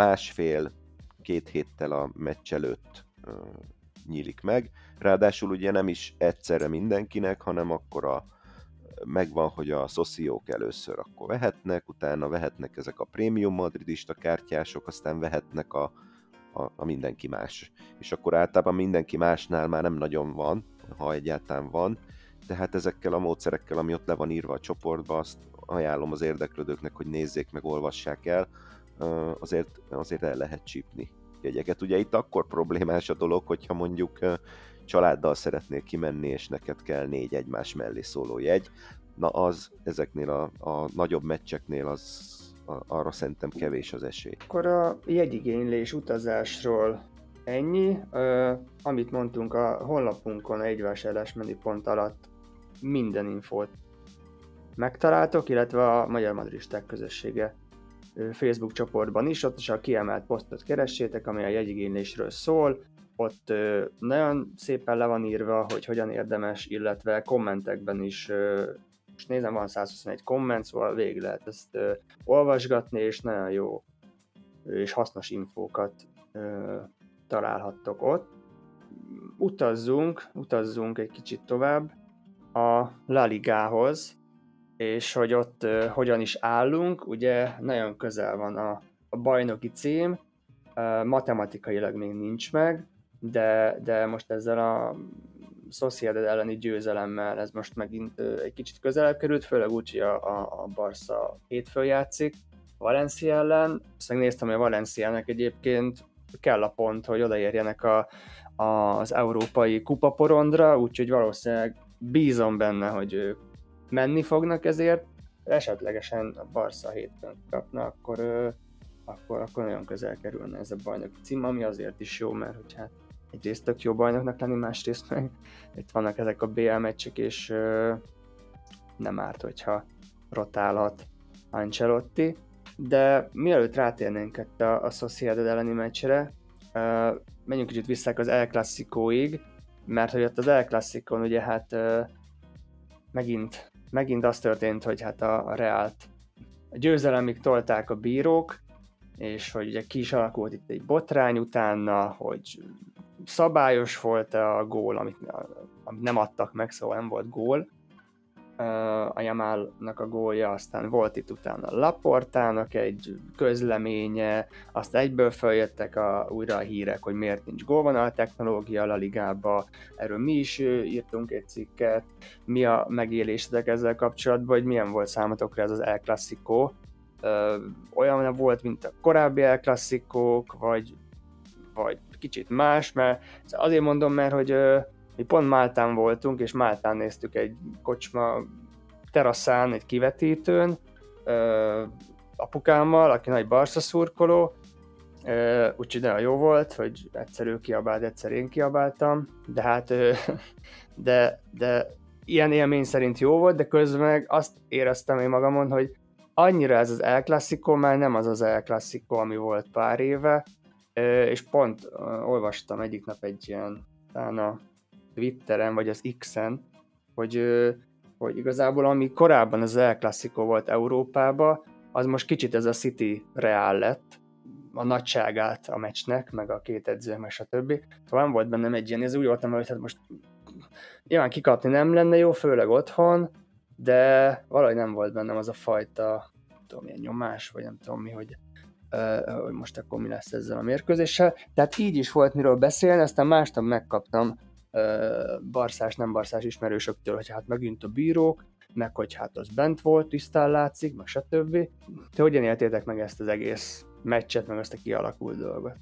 másfél-két héttel a meccs előtt ö, nyílik meg. Ráadásul ugye nem is egyszerre mindenkinek, hanem akkor a, megvan, hogy a szociók először akkor vehetnek, utána vehetnek ezek a prémium madridista kártyások, aztán vehetnek a, a, a mindenki más. És akkor általában mindenki másnál már nem nagyon van, ha egyáltalán van, tehát ezekkel a módszerekkel, ami ott le van írva a csoportba, azt ajánlom az érdeklődőknek, hogy nézzék meg, olvassák el, azért, azért el lehet csípni jegyeket. Ugye itt akkor problémás a dolog, hogyha mondjuk családdal szeretnél kimenni, és neked kell négy egymás mellé szóló jegy, na az ezeknél a, a nagyobb meccseknél az a, arra szerintem kevés az esély. Akkor a jegyigénylés utazásról ennyi. Uh, amit mondtunk a honlapunkon, a egyvásárlásmenü pont alatt minden infót megtaláltok, illetve a Magyar Madridisták Közössége Facebook csoportban is, ott is a kiemelt posztot keressétek, ami a jegyigénylésről szól. Ott ö, nagyon szépen le van írva, hogy hogyan érdemes, illetve kommentekben is, ö, most nézem, van száz huszonegy komment, szóval végig lehet ezt ö, olvasgatni, és nagyon jó ö, és hasznos infókat ö, találhattok ott. Utazzunk, utazzunk egy kicsit tovább a La Ligához, és hogy ott uh, hogyan is állunk, ugye nagyon közel van a, a bajnoki cím, uh, matematikailag még nincs meg, de, de most ezzel a Sociedad elleni győzelemmel ez most megint uh, egy kicsit közelebb került, főleg úgy, hogy a, a, a Barca hétfőn játszik Valencia ellen. Azt megnéztem, hogy a Valenciának egyébként kell a pont, hogy odaérjenek a, a, az európai kupaporondra, úgyhogy valószínűleg bízom benne, hogy ők menni fognak ezért, esetlegesen a Barca hétfőn kapna, akkor, ö, akkor, akkor nagyon közel kerülne ez a bajnoki cím, ami azért is jó, mert hogy hát egyrészt tök jó bajnoknak lenni, másrészt meg itt vannak ezek a bé el meccsek, és ö, nem árt, hogyha rotálhat Ancelotti. De mielőtt rátérnénk itt a, a Sociedad elleni meccsre, ö, menjünk kicsit vissza az El Clasicóig, mert hogy ott az El Clasicón ugye hát ö, megint Megint az történt, hogy hát a, a Reált a győzelemig tolták a bírók, és hogy ugye ki is alakult itt egy botrány utána, hogy szabályos volt-e a gól, amit, amit nem adtak meg, szóval nem volt gól. A Yamalnak a gólja, aztán volt itt utána Laportának egy közleménye, azt egyből feljöttek a, újra a hírek, hogy miért nincs gólvonal technológia a La Ligába, erről mi is írtunk egy cikket. Mi a megélésetek ezzel kapcsolatban, hogy milyen volt számotokra ez az El Clásico? Olyan volt, mint a korábbi El Clásicók, vagy, vagy kicsit más, mert azért mondom, mert hogy mi pont Máltán voltunk, és Máltán néztük egy kocsma teraszán, egy kivetítőn, ö, apukámmal, aki nagy Barca szurkoló, ö, úgyhogy nagyon jó volt, hogy egyszer ő kiabált, egyszer én kiabáltam, de hát ö, de, de ilyen élmény szerint jó volt, de közben meg azt éreztem én magamon, hogy annyira ez az El Clásico már nem az az El Clásico, ami volt pár éve, ö, és pont ö, olvastam egyik nap egy ilyen, talán a Twitteren, vagy az X-en, hogy ö, hogy igazából ami korábban az El Clasico volt Európában, az most kicsit ez a City Real lett, a nagyságát a meccsnek, meg a két edző, meg stb. Szóval nem volt bennem egy ilyen, ez úgy voltam, hogy hát most nyilván kikapni nem lenne jó, főleg otthon, de valahogy nem volt bennem az a fajta, nem tudom, ilyen nyomás, vagy nem tudom mi, hogy, uh, hogy most akkor mi lesz ezzel a mérkőzéssel. Tehát így is volt miről beszélni, aztán másnap megkaptam uh, barszás, nem barszás ismerősöktől, hogy hát megint a bírók, meg hogy hát az bent volt, tisztán látszik, meg stb. Te hogyan éltétek meg ezt az egész meccset, meg ezt a kialakult dolgot?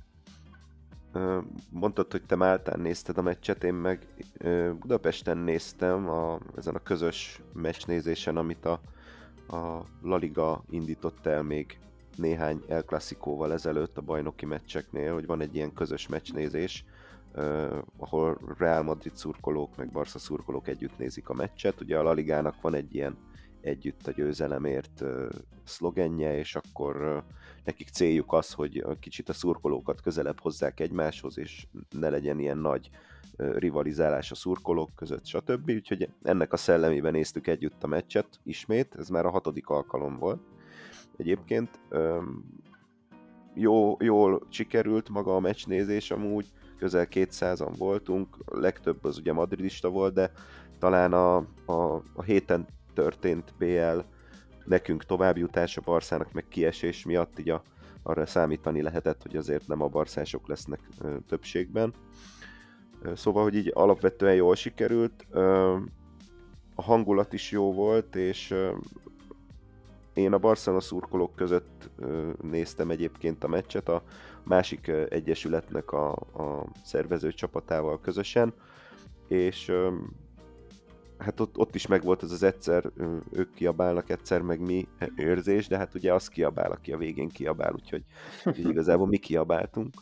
Mondtad, hogy te Máltán nézted a meccset, én meg Budapesten néztem a, ezen a közös meccsnézésen, amit a, a La Liga indított el még néhány El Clasicóval ezelőtt a bajnoki meccseknél, hogy van egy ilyen közös meccsnézés, Uh, ahol Real Madrid szurkolók, meg Barca szurkolók együtt nézik a meccset. Ugye a La Ligának van egy ilyen együtt a győzelemért uh, szlogenje, és akkor uh, nekik céljuk az, hogy kicsit a szurkolókat közelebb hozzák egymáshoz, és ne legyen ilyen nagy uh, rivalizálás a szurkolók között, stb. Úgyhogy ennek a szellemében néztük együtt a meccset ismét, ez már a hatodik alkalom volt. Egyébként um, jó, jól sikerült maga a meccsnézés amúgy, közel kétszázan voltunk, a legtöbb az ugye madridista volt, de talán a, a, a héten történt bé el nekünk továbbjutás, a Barszának meg kiesés miatt így a, arra számítani lehetett, hogy azért nem a barszások lesznek ö, többségben. Ö, szóval, hogy így alapvetően jól sikerült, ö, a hangulat is jó volt, és ö, én a Barcelona szurkolók között ö, néztem egyébként a meccset, a másik ö, egyesületnek a, a szervező csapatával közösen, és ö, hát ott, ott is megvolt az az egyszer, ö, ők kiabálnak, egyszer meg mi érzés, de hát ugye az kiabál, aki a végén kiabál, úgyhogy, úgyhogy igazából mi kiabáltunk.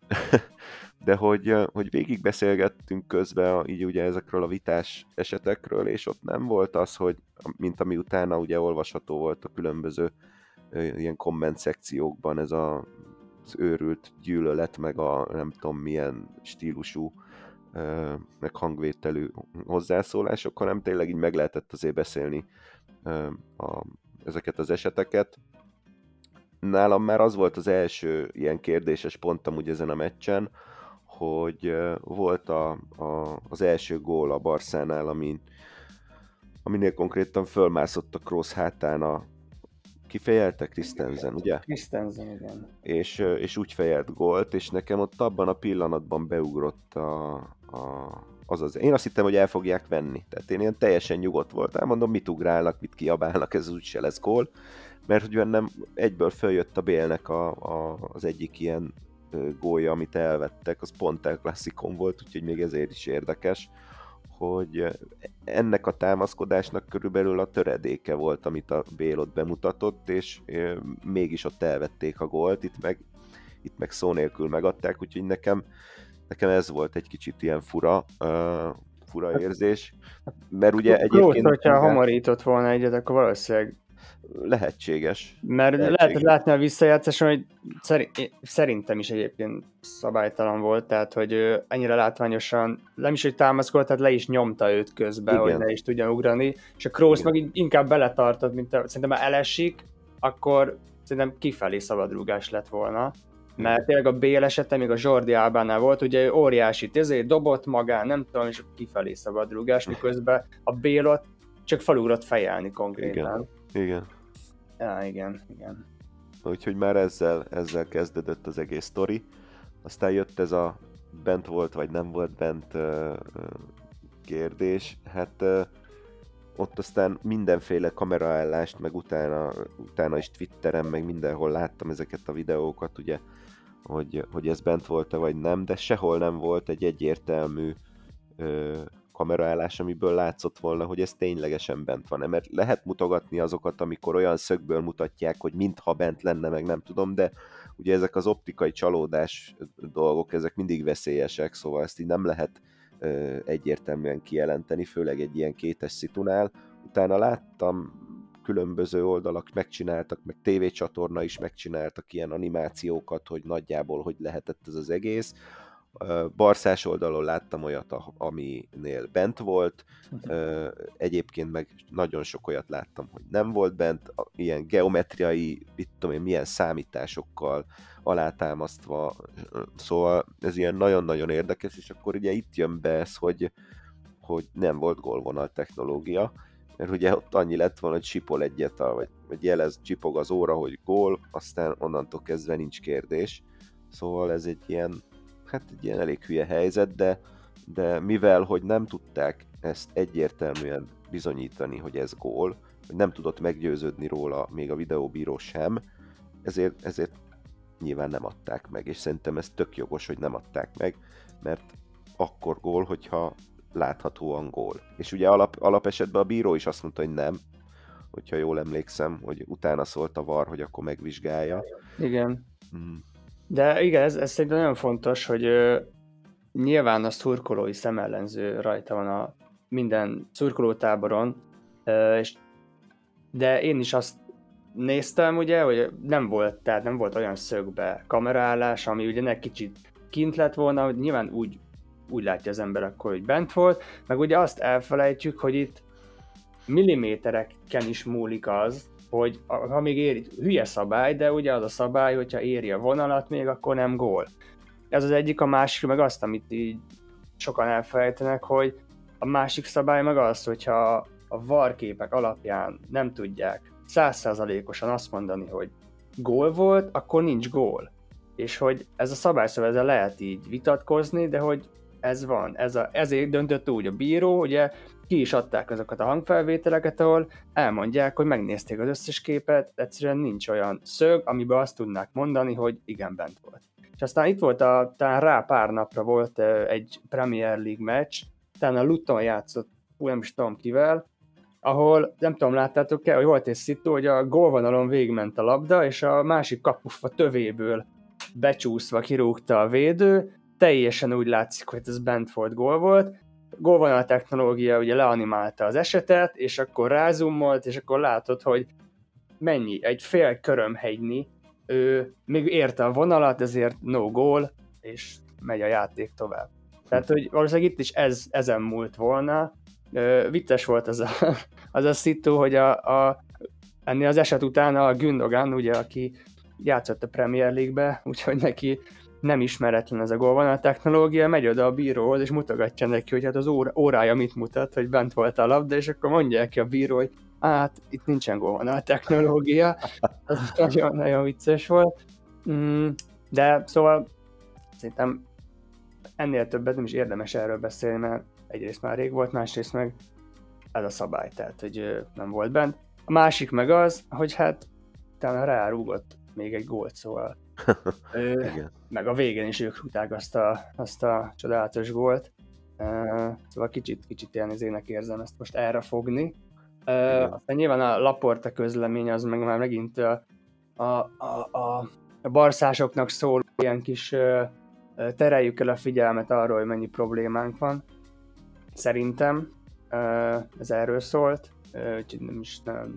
De hogy, hogy végig beszélgettünk közben így ugye ezekről a vitás esetekről, és ott nem volt az, hogy mint ami utána ugye olvasható volt a különböző ilyen komment szekciókban, ez a, az őrült gyűlölet, meg a nem tudom milyen stílusú, meg hangvételű hozzászólások, hanem tényleg így meg lehetett azért beszélni a, ezeket az eseteket. Nálam már az volt az első ilyen kérdéses pont amúgy ezen a meccsen, hogy volt a, a, az első gól a Barszánál, amin, aminél konkrétan fölmászott a Kroos hátán a kifejelte Christensen, ugye? Christensen, igen. És, és úgy fejelt gólt, és nekem ott abban a pillanatban beugrott a, a, az az... Én azt hittem, hogy el fogják venni. Tehát én ilyen teljesen nyugodt voltam, mondom, mit ugrálnak, mit kiabálnak, ez úgyse lesz gól. Mert hogy bennem egyből följött a Bale-nek a, a, az egyik ilyen gólja, amit elvettek, az pont El Clasicón volt, úgyhogy még ezért is érdekes, hogy ennek a támaszkodásnak körülbelül a töredéke volt, amit a Bale ott bemutatott, és mégis ott elvették a gólt, itt meg, itt meg szó nélkül megadták, úgyhogy nekem, nekem ez volt egy kicsit ilyen fura, uh, fura érzés, mert ugye egyébként... Klósz, hogyha hamarított volna egyet, akkor valószínűleg lehetséges. Mert lehetséges. Lehet látni a visszajátszáson, hogy szerintem is egyébként szabálytalan volt, tehát hogy ennyire látványosan, nem is, hogy támaszkodott, tehát le is nyomta őt közben, igen, hogy le is tudjon ugrani, és a Kroos meg inkább beletartott, mint a, szerintem ha elesik, akkor szerintem kifelé szabadrúgás lett volna. Mert tényleg a Bale esete még a Jordi Albánál volt, ugye óriási ezért dobott magán, nem tudom, és kifelé szabadrúgás, miközben a Bale ott csak felugrott fejelni konkrétan. Igen. Igen. Ja, igen, igen. Úgyhogy már ezzel, ezzel kezdődött az egész sztori. Aztán jött ez a bent volt vagy nem volt bent uh, kérdés. Hát uh, ott aztán mindenféle kameraállást, meg utána, utána is Twitteren, meg mindenhol láttam ezeket a videókat, ugye, hogy, hogy ez bent volt-e vagy nem, de sehol nem volt egy egyértelmű uh, kameraállás, amiből látszott volna, hogy ez ténylegesen bent van. Mert lehet mutogatni azokat, amikor olyan szögből mutatják, hogy mintha bent lenne, meg nem tudom, de ugye ezek az optikai csalódás dolgok, ezek mindig veszélyesek, szóval ezt így nem lehet ö, egyértelműen kijelenteni, főleg egy ilyen kétes szitunál. Utána láttam, különböző oldalak megcsináltak, meg tévécsatorna is megcsináltak ilyen animációkat, hogy nagyjából hogy lehetett ez az egész. Barszás oldalon láttam olyat, aminél bent volt, egyébként meg nagyon sok olyat láttam, hogy nem volt bent, ilyen geometriai, mit tudom én, milyen számításokkal alátámasztva, szóval ez ilyen nagyon-nagyon érdekes, és akkor ugye itt jön be ez, hogy, hogy nem volt gólvonal technológia, mert ugye ott annyi lett volna, hogy csipol egyet, vagy, vagy jelez, csipog az óra, hogy gól, aztán onnantól kezdve nincs kérdés. Szóval ez egy ilyen, hát egy ilyen elég hülye helyzet, de, de mivel, hogy nem tudták ezt egyértelműen bizonyítani, hogy ez gól, hogy nem tudott meggyőződni róla még a videóbíró sem, ezért, ezért nyilván nem adták meg, és szerintem ez tök jogos, hogy nem adták meg, mert akkor gól, hogyha láthatóan gól. És ugye alap, alapesetben a bíró is azt mondta, hogy nem, hogyha jól emlékszem, hogy utána szólt a var, hogy akkor megvizsgálja. Igen. Hmm. De igen, ez, ez szerintem nagyon fontos, hogy ö, nyilván a szurkolói szemellenző rajta van a minden szurkolótáboron, ö, és, de én is azt néztem, ugye, hogy nem volt, tehát nem volt olyan szögbe kameraállás, ami ugye egy kicsit kint lett volna, hogy nyilván úgy, úgy látja az ember akkor, hogy bent volt, meg ugye azt elfelejtjük, hogy itt millimétereken is múlik az, hogy ha még éri, hülye szabály, de ugye az a szabály, hogyha éri a vonalat még, akkor nem gól. Ez az egyik, a másik meg azt, amit így sokan elfelejtenek, hogy a másik szabály meg az, hogyha a var képek alapján nem tudják száz százalékosan azt mondani, hogy gól volt, akkor nincs gól. És hogy ez a szabály, szóval ezzel lehet így vitatkozni, de hogy ez van. Ez a, ezért döntött úgy a bíró, ugye ki is adták azokat a hangfelvételeket, ahol elmondják, hogy megnézték az összes képet, egyszerűen nincs olyan szög, amiben azt tudnák mondani, hogy igen, bent volt. És aztán itt volt, a, talán rá pár napra volt egy Premier League meccs, talán a Luton játszott, úgy nem is tudom kivel, ahol, nem tudom, láttátok-e, hogy volt egy szitu, hogy a gólvonalon végigment a labda, és a másik kapufa tövéből becsúszva kirúgta a védő, teljesen úgy látszik, hogy ez bent volt, gól volt. Gólvonal technológia ugye leanimálta az esetet, és akkor rázoomolt, és akkor látod, hogy mennyi, egy fél körömhegynyi, ő még érte a vonalat, ezért no gól, és megy a játék tovább. Tehát, hogy valószínűleg itt is ez, ezen múlt volna. Vicces volt az a, az a szitu, hogy a, a, ennél az eset után a Gündogan, ugye, aki játszott a Premier League-be, úgyhogy neki nem ismeretlen ez a gólvonal technológia, megy oda a bíróhoz, és mutogatja neki, hogy hát az óra, órája mit mutat, hogy bent volt a labda, és akkor mondják ki a bíró, hogy hát itt nincsen gólvonal technológia. Ez nagyon-nagyon vicces volt. De szóval szerintem ennél többet nem is érdemes erről beszélni, mert egyrészt már rég volt, másrészt meg ez a szabály, tehát hogy nem volt bent. A másik meg az, hogy hát utána rárúgott még egy gólt, szóval Ö, meg a végén is ők rúgták azt a, azt a csodálatos gólt. Uh, szóval kicsit, kicsit ilyen izének érzem ezt most erre fogni. Uh, aztán nyilván a Laporta közlemény az meg már megint a, a, a, a, a barszásoknak szól, ilyen kis uh, tereljük el a figyelmet arról, hogy mennyi problémánk van. Szerintem uh, ez erről szólt, uh, úgyhogy nem is nem,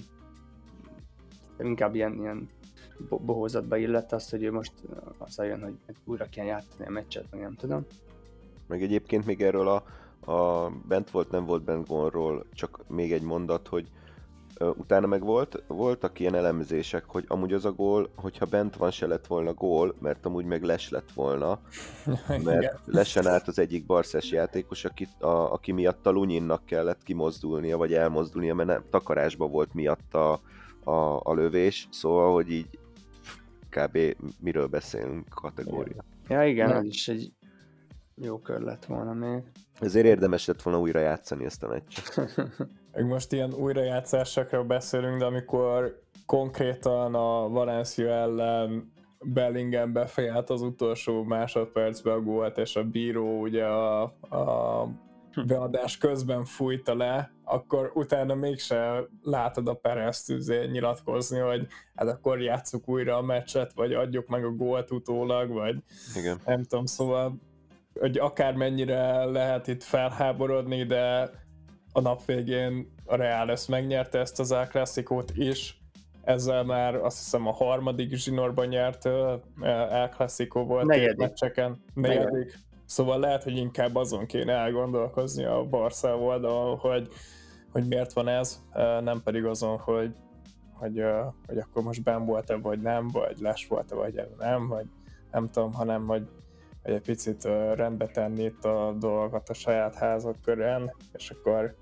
inkább ilyen, ilyen bohózatba illett azt, hogy ő most azzal jön, hogy újra kell játszani a meccset, meg nem tudom. Meg egyébként még erről a, a bent volt, nem volt bent gólról csak még egy mondat, hogy uh, utána meg volt, voltak ilyen elemzések, hogy amúgy az a gól, hogyha bent van, se lett volna gól, mert amúgy meg les lett volna, mert lesen állt az egyik barszás játékos, aki, a, aki miatt a Lunyinnak kellett kimozdulnia, vagy elmozdulnia, mert nem, takarásba volt miatt a, a, a lövés, szóval, hogy így kb. Miről beszélünk kategória. Ja igen, ez is egy jó kör lett volna még. Ezért érdemes lett volna újra játszani ezt a meccset. Most ilyen újrajátszásokról beszélünk, de amikor konkrétan a Valencia ellen Bellingham befejelt az utolsó másodpercben a gólt, és a bíró ugye a, a beadás közben fújta le, akkor utána mégse látod a Perezt nyilatkozni, hogy hát akkor játsszuk újra a meccset, vagy adjuk meg a gólt utólag, vagy igen. Nem tudom, szóval hogy akármennyire lehet itt felháborodni, de a nap végén a Real ezt megnyerte, ezt az El Clasicót is, ezzel már azt hiszem a harmadik zsinórban nyert El Clasico volt. Negyedik. Meccseken. Negyedik. Szóval lehet, hogy inkább azon kéne elgondolkozni a Barca oldalon, hogy, hogy miért van ez, nem pedig azon, hogy, hogy, hogy akkor most benn volt-e, vagy nem, vagy les volt-e, vagy nem, vagy nem tudom, hanem hogy, hogy egy picit rendbe tenni itt a dolgokat a saját házak körén, és akkor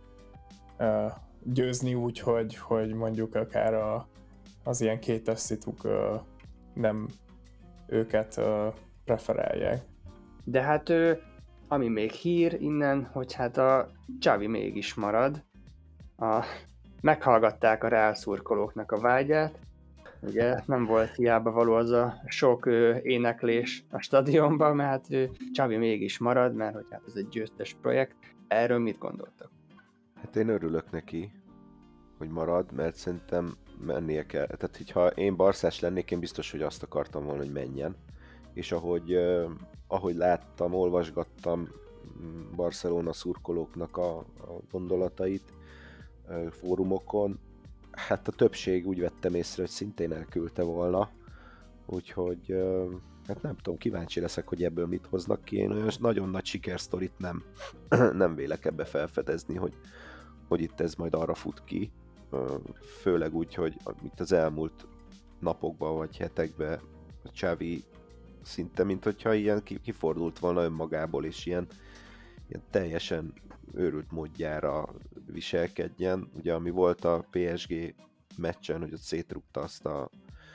győzni úgy, hogy, hogy mondjuk akár a, az ilyen kétes szituk nem őket preferálják. De hát ő, ami még hír innen, hogy hát a Xavi mégis marad. A, meghallgatták a Real szurkolóknak a vágyát. Ugye nem volt hiába való az a sok ő, éneklés a stadionban, mert hát ő, Xavi mégis marad, mert hogy hát ez egy győztes projekt. Erről mit gondoltak? Hát én örülök neki, hogy marad, mert szerintem mennie kell. Tehát, hogyha én barszás lennék, én biztos, hogy azt akartam volna, hogy menjen. És ahogy, uh, ahogy láttam, olvasgattam Barcelona szurkolóknak a, a gondolatait uh, fórumokon, hát a többség úgy vettem észre, hogy szintén elküldte volna. Úgyhogy uh, hát nem tudom, kíváncsi leszek, hogy ebből mit hoznak ki. Én olyan nagyon nagy sikersztorit nem, nem vélek ebbe felfedezni, hogy, hogy itt ez majd arra fut ki. Uh, főleg úgy, hogy itt az elmúlt napokban vagy hetekben a Xavi szinte, mint hogyha ilyen kifordult volna önmagából, és ilyen, ilyen teljesen őrült módjára viselkedjen. Ugye, ami volt a pé es gé meccsen, hogy ott szétrúgta azt a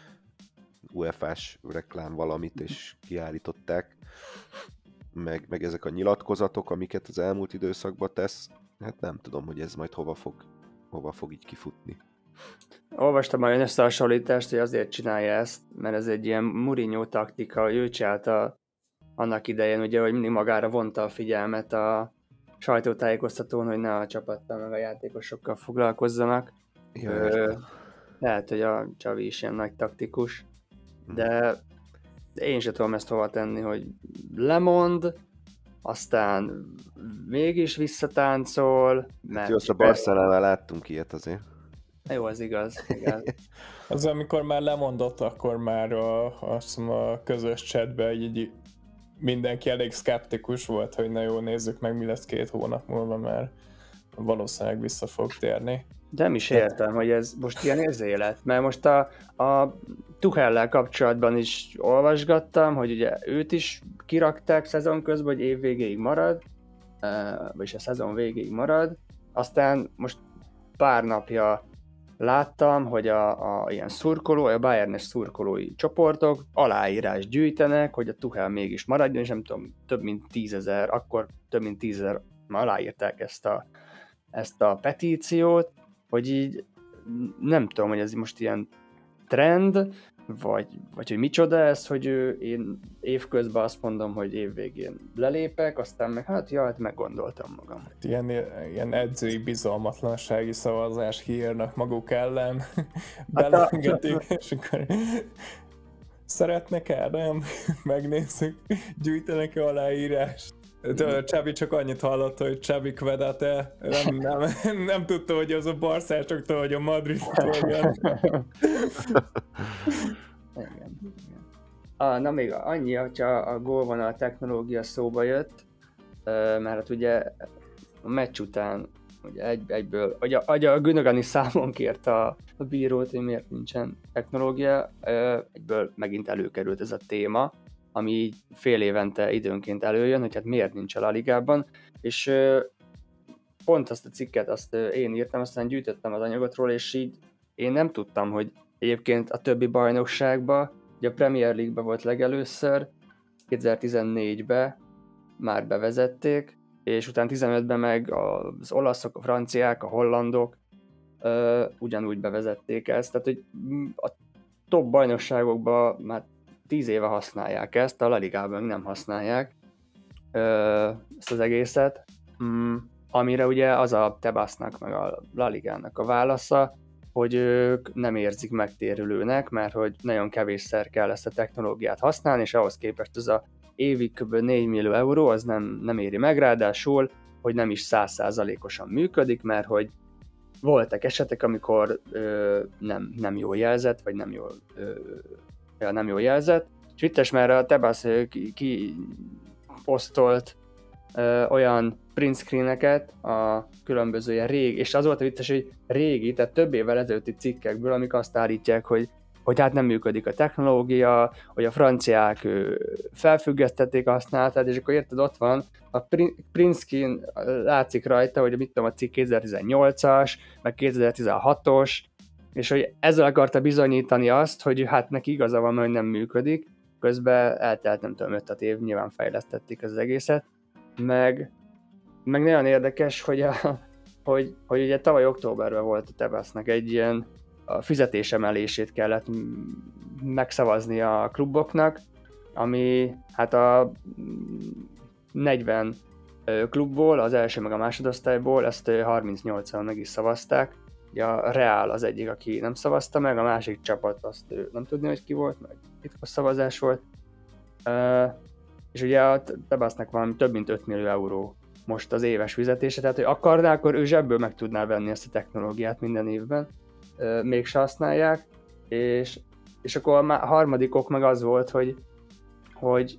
u ef á-s reklám valamit, és kiállították, meg, meg ezek a nyilatkozatok, amiket az elmúlt időszakban tesz, hát nem tudom, hogy ez majd hova fog, hova fog így kifutni. Olvastam olyan összehasonlítást, hogy azért csinálja ezt, mert ez egy ilyen Mourinho taktika, ő csinálta annak idején, ugye, hogy mindig magára vonta a figyelmet a sajtótájékoztatón, hogy ne a csapattal meg a játékosokkal foglalkozzanak. Ja, Ö, lehet, hogy a Xavi is ilyen nagy taktikus, de én sem tudom ezt hova tenni, hogy lemond, aztán mégis visszatáncol. Hát jó, azt a Barcelonánál láttunk ilyet azért. Jó, az igaz, igaz. Az, amikor már lemondott, akkor már a, azt mondom, a közös chatben így mindenki elég szkeptikus volt, hogy na jó, nézzük meg, mi lesz két hónap múlva, mert valószínűleg vissza fog térni. De nem is értem, hogy ez most ilyen érzélet, mert most a, a Tuchellel kapcsolatban is olvasgattam, hogy ugye őt is kirakták szezon közben, hogy év végéig marad, vagyis a szezon végéig marad, aztán most pár napja láttam, hogy a, a ilyen szurkoló, a Bayernes szurkolói csoportok aláírás gyűjtenek, hogy a Tuchel mégis maradjon, és nem tudom, több mint tízezer, akkor több mint tízezer aláírták ezt a, ezt a petíciót, hogy így nem tudom, hogy ez most ilyen trend, vagy, vagy hogy micsoda ez, hogy ő, én évközben azt mondom, hogy évvégén lelépek, aztán meg hát ja, hát meggondoltam magam. Ilyen, ilyen edzői bizalmatlansági szavazás kiírnak maguk ellen, belengetik, és akkor szeretnek el, nem? Megnézzük, gyűjtenek-e aláírást. Xavi csak annyit hallotta, hogy Xavi Kvedate, nem, nem, nem tudta, hogy az a barszásoktól, hogy a Madridtól jön. Igen, igen. Ah, na még annyi, hogyha a gólvonal technológia szóba jött, mert hát ugye a meccs után ugye egy, egyből, ugye, ugye a Günogani számon kérte a, a bírót, hogy miért nincsen technológia, egyből megint előkerült ez a téma, ami így fél évente időnként előjön, hogy hát miért nincs a La Ligában, és pont azt a cikket azt én írtam, aztán gyűjtöttem az anyagot róla, és így én nem tudtam, hogy egyébként a többi bajnokságban, ugye a Premier League-ben volt legelőször, kétezer-tizennégyben már bevezették, és utána tizenötben meg az olaszok, a franciák, a hollandok ö, ugyanúgy bevezették ezt, tehát hogy a top bajnokságokban már tíz éve használják ezt, a La Ligában nem használják ö, ezt az egészet, mm, amire ugye az a Tebasnak, meg a La Ligának a válasza, hogy ők nem érzik megtérülőnek, mert hogy nagyon kevésszer kell ezt a technológiát használni, és ahhoz képest az a évig kb. négy millió euró, az nem, nem éri meg, ráadásul, hogy nem is száz százalékosan működik, mert hogy voltak esetek, amikor ö, nem, nem jól jelzett, vagy nem jól, ö, ja, nem jól jelzett, és itt is már a Tebas ki, ki posztolt ö, olyan print screeneket a különböző ilyen régi, és az volt a vicces, hogy régi, tehát több évvel ezelőtti cikkekből, amik azt állítják, hogy hogy hát nem működik a technológia, hogy a franciák felfüggesztették a használatát, és akkor érted, ott van, a print screen látszik rajta, hogy mit tudom, a cikk kétezer-tizennyolcas, meg kétezer-tizenhatos, és hogy ezzel akarta bizonyítani azt, hogy hát neki igaza van, hogy nem működik, közben eltelt nem tudom, öt év, nyilván fejlesztették az egészet, meg, meg nagyon érdekes, hogy, a, hogy, hogy ugye tavaly októberben volt a Tebasznak egy ilyen a fizetésemelését kellett megszavazni a kluboknak, ami hát a negyven klubból, az első meg a másodosztályból ezt harmincnyolcan meg is szavazták. Ugye a Real az egyik, aki nem szavazta meg, a másik csapat azt nem tudni, hogy ki volt, meg titkos szavazás volt. És ugye a Tebasznak van több mint öt millió euró most az éves fizetése, tehát hogy akarná, akkor ő zsebből meg tudná venni ezt a technológiát minden évben. Mégse használják, és, és akkor a harmadik ok meg az volt, hogy, hogy,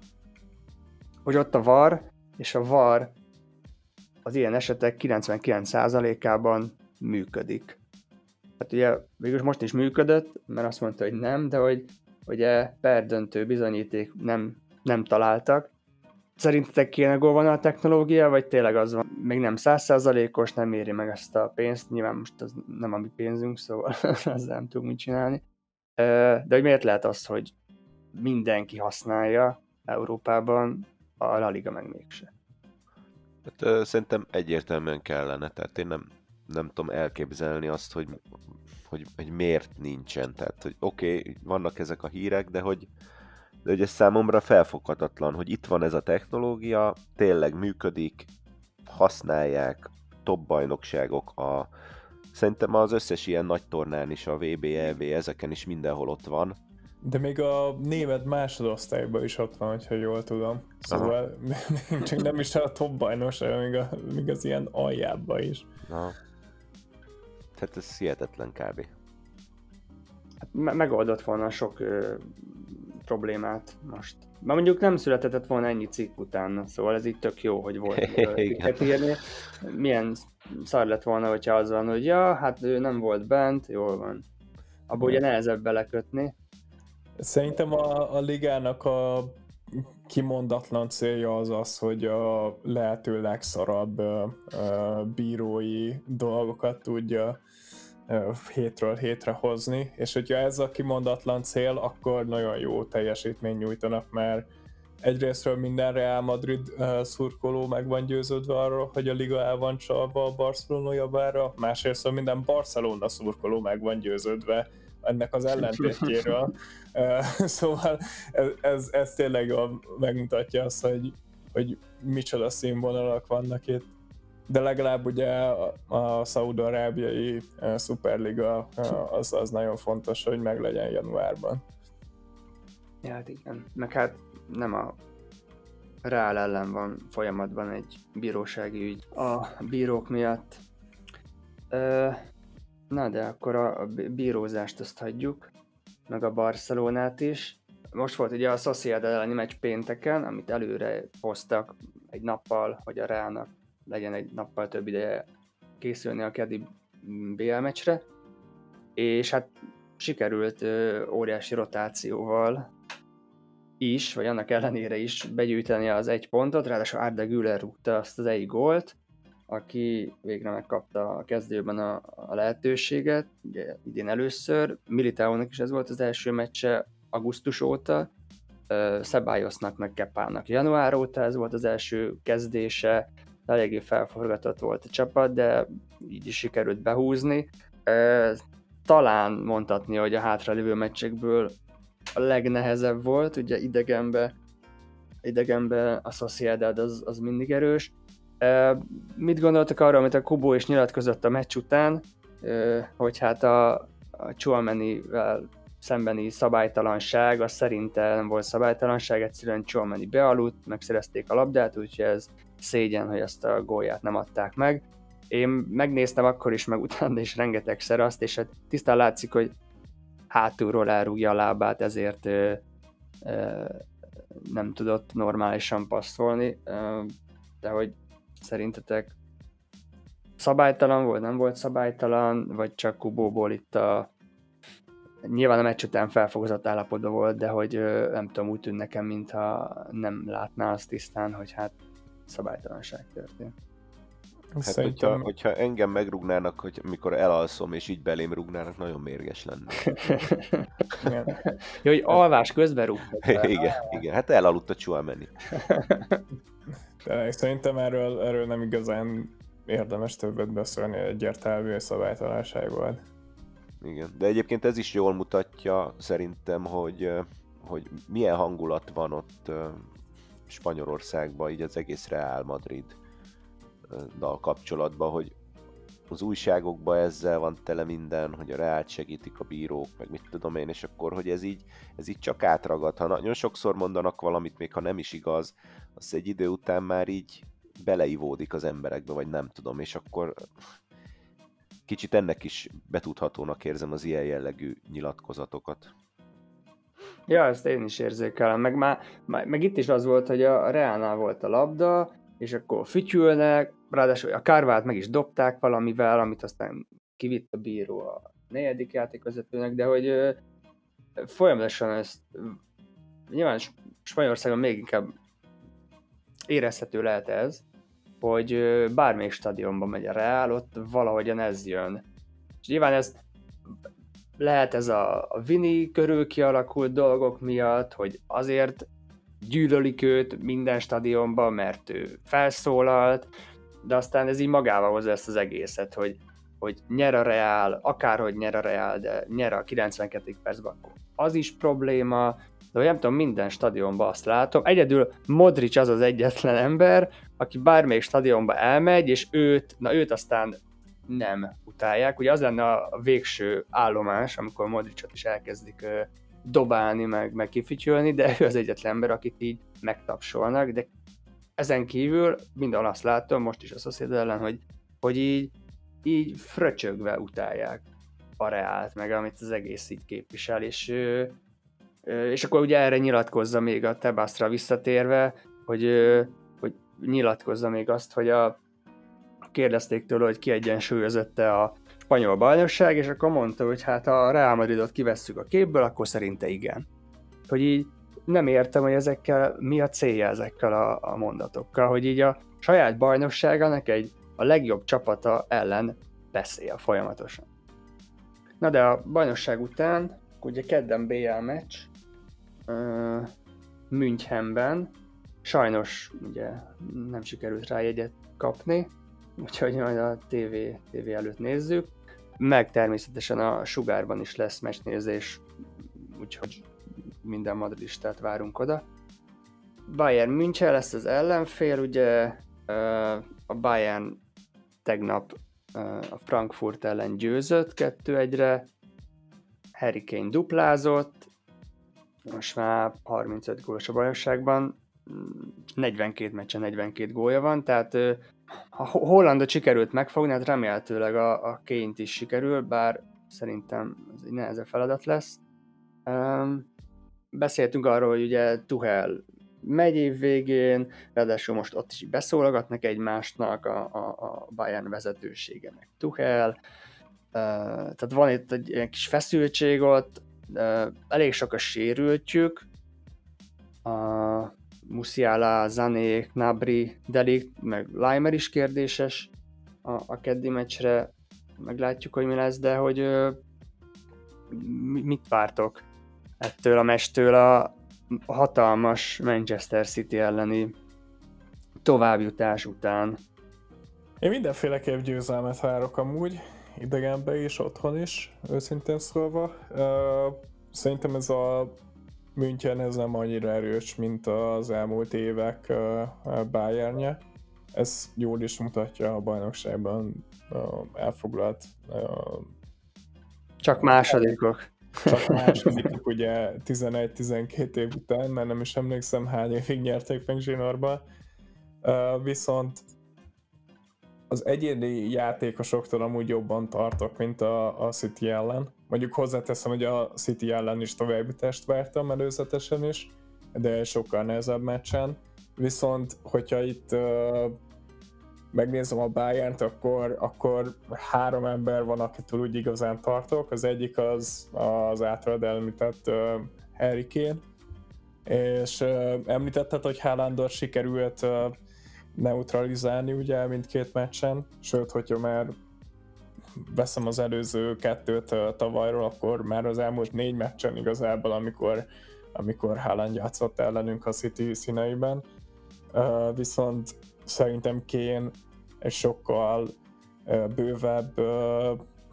hogy ott a VAR, és a VAR az ilyen esetek kilencvenkilenc százalékában működik. Hát ugye végülis most is működött, mert azt mondta, hogy nem, de hogy ugye perdöntő bizonyíték nem, nem találtak. Szerintetek kéne golvani a technológia, vagy tényleg az van, még nem száz százalékos, nem éri meg ezt a pénzt, nyilván most az nem a mi pénzünk, szóval ezzel nem tudunk mit csinálni. De hogy miért lehet az, hogy mindenki használja Európában, a La Liga meg mégse? Hát, szerintem egyértelműen kellene, tehát én nem, nem tudom elképzelni azt, hogy, hogy, hogy miért nincsen, tehát hogy oké, okay, vannak ezek a hírek, de hogy de ugye számomra felfoghatatlan, hogy itt van ez a technológia, tényleg működik, használják, top bajnokságok, a, szerintem az összes ilyen nagy tornán is, a vé bé, é vé, ezeken is mindenhol ott van. De még a német másodosztályban is ott van, hogyha jól tudom. Szóval csak nem is a top bajnokság, még, a, még az ilyen aljában is. Aha. Tehát ez hihetetlen kb. Hát me- megoldott volna sok ö, problémát most. Már mondjuk nem született volna ennyi cikk utána, szóval ez így tök jó, hogy volt cikket írni. Milyen szar lett volna, hogyha az van, hogy ja, hát ő nem volt bent, jól van. Abba ugye nehezebb belekötni. Szerintem a, a ligának a kimondatlan célja az az, hogy a lehető legszarabb uh, uh, bírói dolgokat tudja uh, hétről hétre hozni, és hogyha ez a kimondatlan cél, akkor nagyon jó teljesítményt nyújtanak, mert egyrésztről minden Real Madrid uh, szurkoló meg van győződve arról, hogy a liga el van csalva a Barcelona javára, másrésztről minden Barcelona szurkoló meg van győződve ennek az ellentétjéről. uh, szóval ez, ez, ez tényleg a, megmutatja azt, hogy, hogy micsoda színvonalak vannak itt. De legalább ugye a, a szaúd-arábiai uh, szuperliga uh, az, az nagyon fontos, hogy meglegyen januárban. Ja, hát igen. Meg hát nem a Real ellen van folyamatban egy bírósági ügy a bírók miatt. Ö, na de akkor a bírózást azt hagyjuk, meg a Barcelonát is. Most volt ugye a Sociedad elleni meccs pénteken, amit előre hoztak egy nappal, hogy a Realnak legyen egy nappal több ideje készülni a keddi bé el meccsre. És hát sikerült ö, óriási rotációval is, vagy annak ellenére is begyűjteni az egy pontot, ráadásul Arda Güler rúgta azt az egy gólt, aki végre megkapta a kezdőben a, a lehetőséget, ugye idén először, Militaónak is ez volt az első meccse augusztus óta, Cebalosnak meg Kepának január óta ez volt az első kezdése, eléggé felforgatott volt a csapat, de így is sikerült behúzni. Talán mondhatni, hogy a hátralévő meccsekből a legnehezebb volt, ugye idegenbe, idegenbe a Sociedad az, az mindig erős. E, mit gondoltak arról, amit a Kubo is nyilatkozott a meccs után, e, hogy hát a, a Tchouaménivel szembeni szabálytalanság, az szerinte nem volt szabálytalanság, egyszerűen Tchouaméni bealudt, megszerezték a labdát, úgyhogy ez szégyen, hogy azt a gólját nem adták meg. Én megnéztem akkor is, meg utána is rengetegszer azt, és hát tisztán látszik, hogy hátulról elrúgja a lábát, ezért ö, ö, nem tudott normálisan passzolni, de hogy szerintetek szabálytalan volt, nem volt szabálytalan, vagy csak Kubóból itt a nyilván a meccs után felfogozott állapotban volt, de hogy nem tudom, úgy tűnt nekem, mintha nem látná azt tisztán, hogy hát szabálytalanság történt. Hát Szerintem... hogyha, hogyha engem megrúgnának, hogy mikor elalszom, és így belém rúgnának, nagyon mérges lenne. Igen. Jó, hogy alvás közben rúgtak. igen, igen, hát elaludt a Tchouaméni. De szerintem erről, erről nem igazán érdemes többet beszélni, egyértelmű szabálytalanság volt. Igen, de egyébként ez is jól mutatja szerintem, hogy, hogy milyen hangulat van ott Spanyolországban, így az egész Real Madrid-dal kapcsolatban, hogy az újságokban ezzel van tele minden, hogy a Reált segítik a bírók, meg mit tudom én, és akkor, hogy ez így, ez így csak átragad. Ha nagyon sokszor mondanak valamit, még ha nem is igaz, az egy idő után már így beleivódik az emberekbe, vagy nem tudom, és akkor kicsit ennek is betudhatónak érzem az ilyen jellegű nyilatkozatokat. Ja, ezt én is érzékelem, meg, már, meg itt is az volt, hogy a Reálnál volt a labda, és akkor fütyülnek, ráadásul a Carvajalt meg is dobták valamivel, amit aztán kivitt a bíró a negyedik játékvezetőnek, de hogy ö, folyamatosan ezt nyilván Spanyolországon még inkább érezhető lehet ez, hogy ö, bármelyik stadionban megy a Real, ott valahogyan ez jön. És nyilván ez lehet ez a, a Vini körül kialakult dolgok miatt, hogy azért gyűlölik őt minden stadionban, mert ő felszólalt, de aztán ez így magával hozza ezt az egészet, hogy, hogy nyer a Real, akárhogy nyer a Real, de nyer a kilencvenkettedik percben, akkor az is probléma, de hogy nem tudom, minden stadionban azt látom. Egyedül Modric az az egyetlen ember, aki bármelyik stadionba elmegy, és őt, na őt aztán nem utálják. Ugye az lenne a végső állomás, amikor Modricot is elkezdik ö, dobálni, meg, meg kifütyülni, de ő az egyetlen ember, akit így megtapsolnak, de ezen kívül mindenhol azt látom, most is a Sociedad ellen, hogy, hogy így, így fröcsögve utálják a Reált, meg amit az egész így képvisel, és, és akkor ugye erre nyilatkozza még a Tebasra visszatérve, hogy, hogy nyilatkozza még azt, hogy a kérdezték tőle, hogy kiegyensúlyozott-e a spanyol bajnokság, és akkor mondta, hogy hát ha a Real Madridot kivesszük a képből, akkor szerinte igen. Hogy így nem értem, hogy ezekkel mi a célja ezekkel a, a mondatokkal, hogy így a saját bajnokságának egy a legjobb csapata ellen beszél folyamatosan. Na de a bajnokság után, ugye kedden bé el meccs uh, Münchenben, sajnos ugye nem sikerült rá jegyet kapni, úgyhogy majd a tévé, tévé előtt nézzük, meg természetesen a Sugárban is lesz meccsnézés, úgyhogy minden madridistát várunk oda. Bayern München lesz az ellenfél, ugye a Bayern tegnap a Frankfurt ellen győzött kettő egyre, Harry Kane duplázott, most már harmincöt gólos a bajnokságban, negyvenkét meccsen negyvenkét gólja van, tehát ha Hollandot sikerült megfogni, hát remélhetőleg a, a Kane-t is sikerül, bár szerintem ez egy nehezebb feladat lesz. Um, beszéltünk arról, hogy ugye Tuchel megy év végén, ráadásul most ott is beszólogatnak egymásnak a, a, a Bayern vezetősége, meg Tuchel. Uh, tehát van itt egy ilyen kis feszültség ott, uh, elég sok a sérültjük. Uh, Musiala, Sané, Gnabry, De Ligt, meg Laimer is kérdéses a, a keddi meccsre. Meglátjuk, hogy mi lesz, de hogy uh, mit vártok ettől a mesttől a hatalmas Manchester City elleni továbbjutás után? Én mindenféleképp győzelmet várok amúgy, idegenben is, otthon is, őszintén szólva. Uh, szerintem ez a München ez nem annyira erős, mint az elmúlt évek uh, Bayernje. Ez jól is mutatja a bajnokságban uh, elfoglalt. Uh, Csak másodikok. Csak másodikok ugye tizenegy-tizenkét év után, mert nem is emlékszem hány évig nyerték meg zsinórba. Uh, viszont az egyéni játékosoktól amúgy jobban tartok, mint a, a City ellen. Mondjuk hozzáteszem, hogy a City ellen is továbbjutást vártam előzetesen is, de sokkal nehezebb meccsen. Viszont, hogyha itt uh, megnézem a Bayernt, akkor, akkor három ember van, akitől úgy igazán tartok. Az egyik az az általad említett uh, Harry Kane, és uh, említetted, hogy Haalandot sikerült uh, neutralizálni ugye mindkét meccsen, sőt, hogyha már veszem az előző kettőt uh, tavalyról, akkor már az elmúlt négy meccsen igazából, amikor, amikor Haaland játszott ellenünk a City színeiben. Uh, viszont szerintem Kane egy sokkal uh, bővebb uh,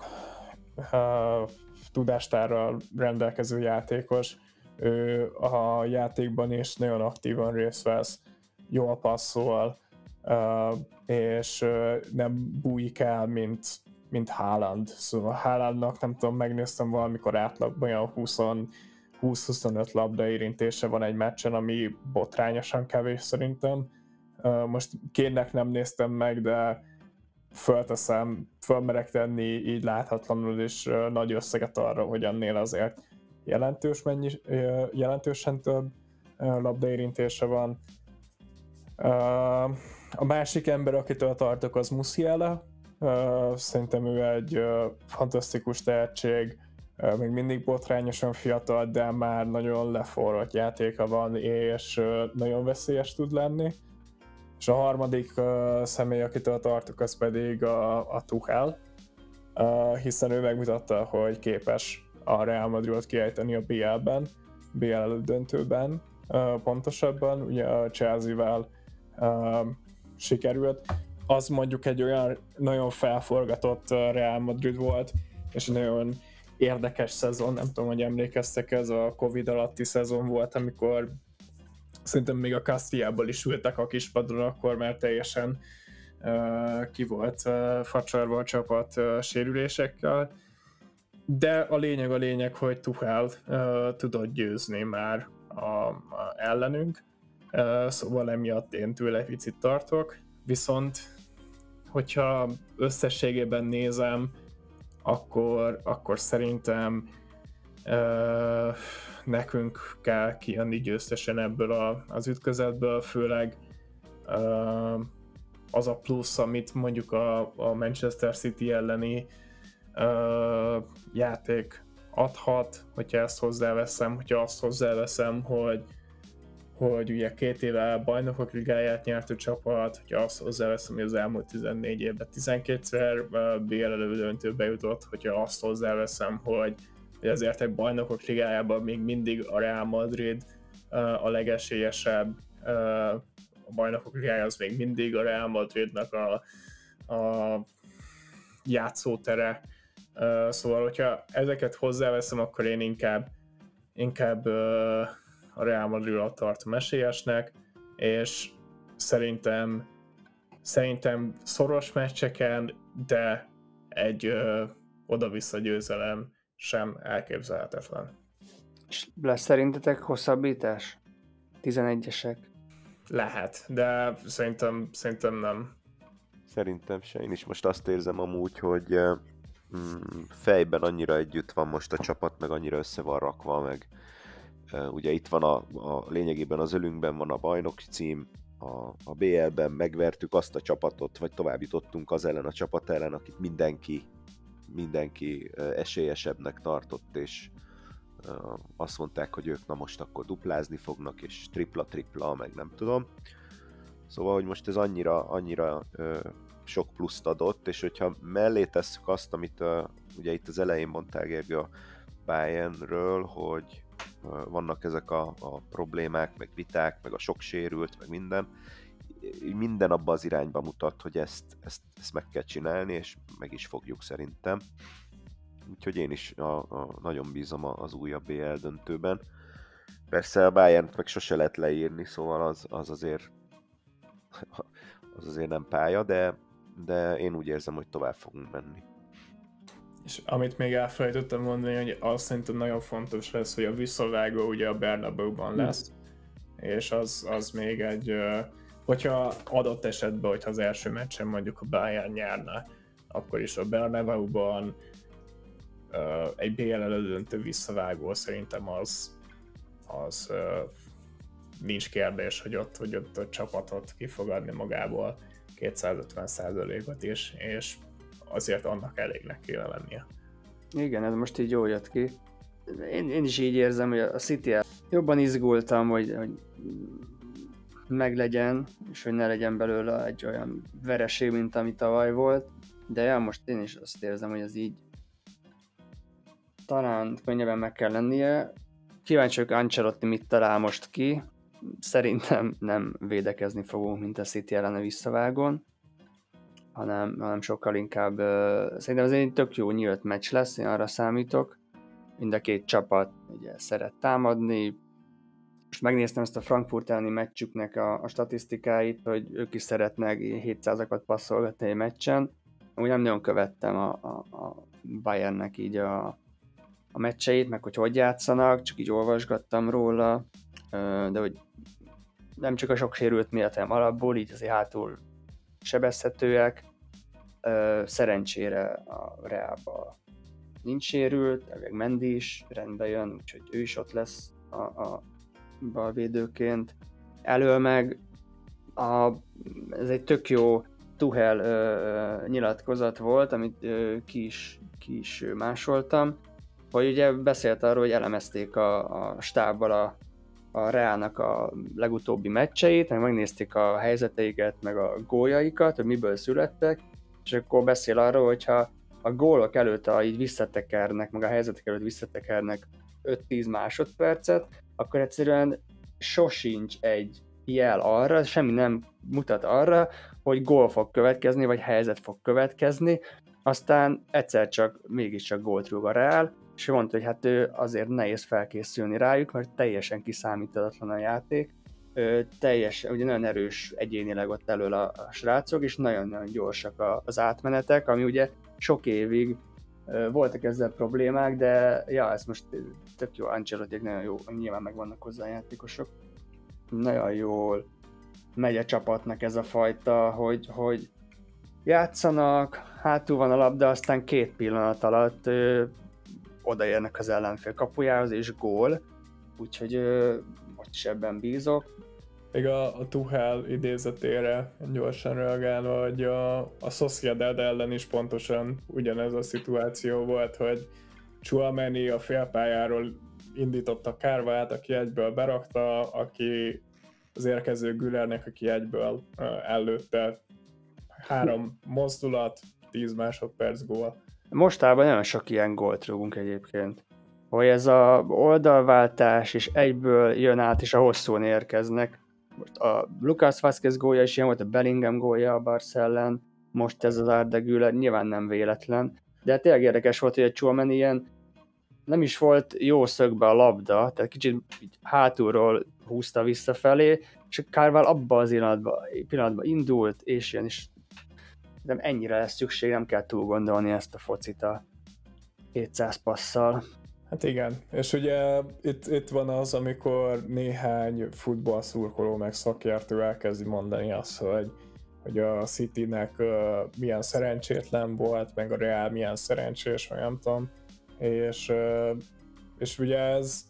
uh, tudástárral rendelkező játékos. Ő a játékban is nagyon aktívan részt vesz, jól passzol, uh, és uh, nem bújik el, mint, mint Haaland. Szóval Haalandnak, nem tudom, megnéztem valamikor átlagban olyan húsz-huszonöt labda érintése van egy meccsen, ami botrányosan kevés szerintem. Uh, most Kane-nek nem néztem meg, de fölteszem, fölmerek tenni így láthatlanul is uh, nagy összeget arra, hogy annél azért jelentős mennyi, uh, jelentősen több uh, labdaérintése van. Uh, a másik ember, akitől tartok, az Musiala. Uh, szerintem ő egy uh, fantasztikus tehetség, uh, még mindig botrányosan fiatal, de már nagyon leforrott játéka van, és uh, nagyon veszélyes tud lenni. És a harmadik uh, személy, akitől tartok, az pedig a, a Tuchel, uh, hiszen ő megmutatta, hogy képes a Real Madridot kiejteni a bé el-ben, bé el elődöntőben uh, pontosabban, ugye a Chelsea-vel uh, sikerült. Az mondjuk egy olyan nagyon felforgatott uh, Real Madrid volt, és nagyon érdekes szezon, nem tudom, hogy emlékeztek, ez a Covid alatti szezon volt, amikor szerintem még a Castillából is ültek a kispadon, akkor már teljesen uh, ki volt uh, facsarva a csapat uh, sérülésekkel. De a lényeg a lényeg, hogy Tuchel uh, tudott győzni már a, a ellenünk, uh, szóval emiatt én tőle picit tartok. Viszont, hogyha összességében nézem, akkor, akkor szerintem uh, nekünk kell kijönni győztesen ebből a, az ütközetből, főleg uh, az a plusz, amit mondjuk a, a Manchester City elleni uh, játék adhat, hogyha ezt hozzáveszem, hogyha azt hozzáveszem, hogy, hogy ugye két éve bajnokok ligáját nyert a csapat, hogyha azt hozzáveszem, hogy az elmúlt tizennégy évben tizenkétszer uh, bé el elődöntőbe jutott, hogyha azt hozzáveszem, hogy hogy azért egy bajnokok ligájában még mindig a Real Madrid uh, a legesélyesebb, uh, a bajnokok ligája az még mindig a Real Madridnak a, a játszótere. Uh, szóval, hogyha ezeket hozzáveszem, akkor én inkább, inkább uh, a Real Madridot tartom esélyesnek, és szerintem, szerintem szoros meccseken, de egy uh, oda-vissza győzelem sem elképzelhetetlen. És lesz szerintetek hosszabbítás? tizenegyesek? Lehet, de szerintem, szerintem nem. Szerintem se. Én is most azt érzem amúgy, hogy mm, fejben annyira együtt van most a csapat, meg annyira össze van rakva, meg uh, ugye itt van a, a lényegében az ölünkben van a bajnoki cím, a, a bé el-ben megvertük azt a csapatot, vagy tovább jutottunk az ellen a csapat ellen, akit mindenki mindenki esélyesebbnek tartott, és uh, azt mondták, hogy ők na most akkor duplázni fognak, és tripla-tripla, meg nem tudom. Szóval, hogy most ez annyira, annyira uh, sok pluszt adott, és hogyha mellé tesszük azt, amit uh, ugye itt az elején mondtál, Gergő, a Bayernről, hogy uh, vannak ezek a, a problémák, meg viták, meg a sok sérült, meg minden, minden abba az irányba mutat, hogy ezt, ezt, ezt meg kell csinálni, és meg is fogjuk szerintem. Úgyhogy én is a, a, nagyon bízom az újabb bé el döntőben. Persze a Bayernt meg sose lehet leírni, szóval az, az azért az azért nem pálya, de, de én úgy érzem, hogy tovább fogunk menni. És amit még elfelejtettem mondani, hogy azt szerintem nagyon fontos lesz, hogy a visszavágó ugye a Bernabéuban lesz, mm. és az, az még egy, hogyha adott esetben, hogyha az első meccsen mondjuk a Bayern nyerne, akkor is a Bernabéuban egy bé el elődöntő visszavágó szerintem az, az nincs kérdés, hogy ott, hogy ott a csapatot kifogadni magából kétszázötven százalékot is, és azért annak elégnek kéne lennie. Igen, ez most így jól jött ki. Én, én is így érzem, hogy a City-el jobban izgultam, hogy, hogy meglegyen, és hogy ne legyen belőle egy olyan vereség, mint ami tavaly volt. De ja, most én is azt érzem, hogy ez így talán könnyebben meg kell lennie. Kíváncsi vagyok, Ancelotti mit talál most ki. Szerintem nem védekezni fogunk, mint a City ellen a visszavágon, hanem, hanem sokkal inkább uh, szerintem ez egy tök jó nyílt meccs lesz, én arra számítok. Mind a két csapat ugye szeret támadni. Most megnéztem ezt a Frankfurt elleni meccsüknek a, a statisztikáit, hogy ők is szeretnek hétszázakat passzolgatni egy meccsen. Úgy nem nagyon követtem a, a, a Bayernnek így a, a meccseit, meg hogy hogy játszanak, csak így olvasgattam róla, de hogy nem csak a sok sérült miatt, hanem alapból, így azért hátul sebezhetőek. Szerencsére a Realban nincs sérült, meg Mendy is rendbe jön, úgyhogy ő is ott lesz a, a balvédőként. Elől meg a, ez egy tök jó Tuchel ö, nyilatkozat volt, amit ö, ki, is, ki is másoltam, hogy ugye beszélt arról, hogy elemezték a, a stábbal a, a Realnak a legutóbbi meccseit, meg megnézték a helyzeteiket, meg a góljaikat, hogy miből születtek, és akkor beszél arról, hogyha a gólok előtt a, így visszatekernek, meg a helyzetek előtt visszatekernek öt-tíz másodpercet, akkor egyszerűen sosincs egy jel arra, semmi nem mutat arra, hogy gól fog következni, vagy helyzet fog következni, aztán egyszer csak mégiscsak gólt rúg a Real, és mondta, hogy hát ő azért nehéz felkészülni rájuk, mert teljesen kiszámíthatatlan a játék, ő, teljesen, ugye nagyon erős egyénileg ott elől a, a srácok, és nagyon-nagyon gyorsak a, az átmenetek, ami ugye sok évig voltak ezzel problémák, de ja, ez most tök jó, Ancelottiék nagyon jó, nyilván megvannak hozzá a játékosok. Nagyon jól megy a csapatnak ez a fajta, hogy, hogy játszanak, hátul van a labda, aztán két pillanat alatt ö, odaérnek az ellenfél kapujához, és gól, úgyhogy ö, most is ebben bízok. Még a, a Tuchel idézetére gyorsan reagálva, hogy a, a Sociedad ellen is pontosan ugyanez a szituáció volt, hogy Tchouaméni a félpályáról indította Carvajalt, aki egyből berakta, aki az érkező Güllernek, aki egyből előtte három mozdulat, tíz másodperc gól. Mostában nagyon sok ilyen gólt rúgunk egyébként. Hogy ez a oldalváltás, és egyből jön át, és a hosszún érkeznek. Most a Lucas Vázquez gólja is ilyen volt, a Bellingham gólja a Barca ellen, most ez az Arda Güler, nyilván nem véletlen. De tényleg érdekes volt, hogy a Tchouaméni ilyen nem is volt jó szögbe a labda, tehát kicsit hátulról húzta visszafelé, és a Carvalho abban az pillanatban, pillanatban indult, és ilyen is nem ennyire lesz szükség, nem kell túl gondolni ezt a focit a kétszáz passzal. Hát igen, és ugye itt, itt van az, amikor néhány futballszurkoló meg szakértő elkezdi mondani azt, hogy, hogy a Citynek uh, milyen szerencsétlen volt, meg a Real milyen szerencsés, meg nem tudom, és, uh, és ugye ez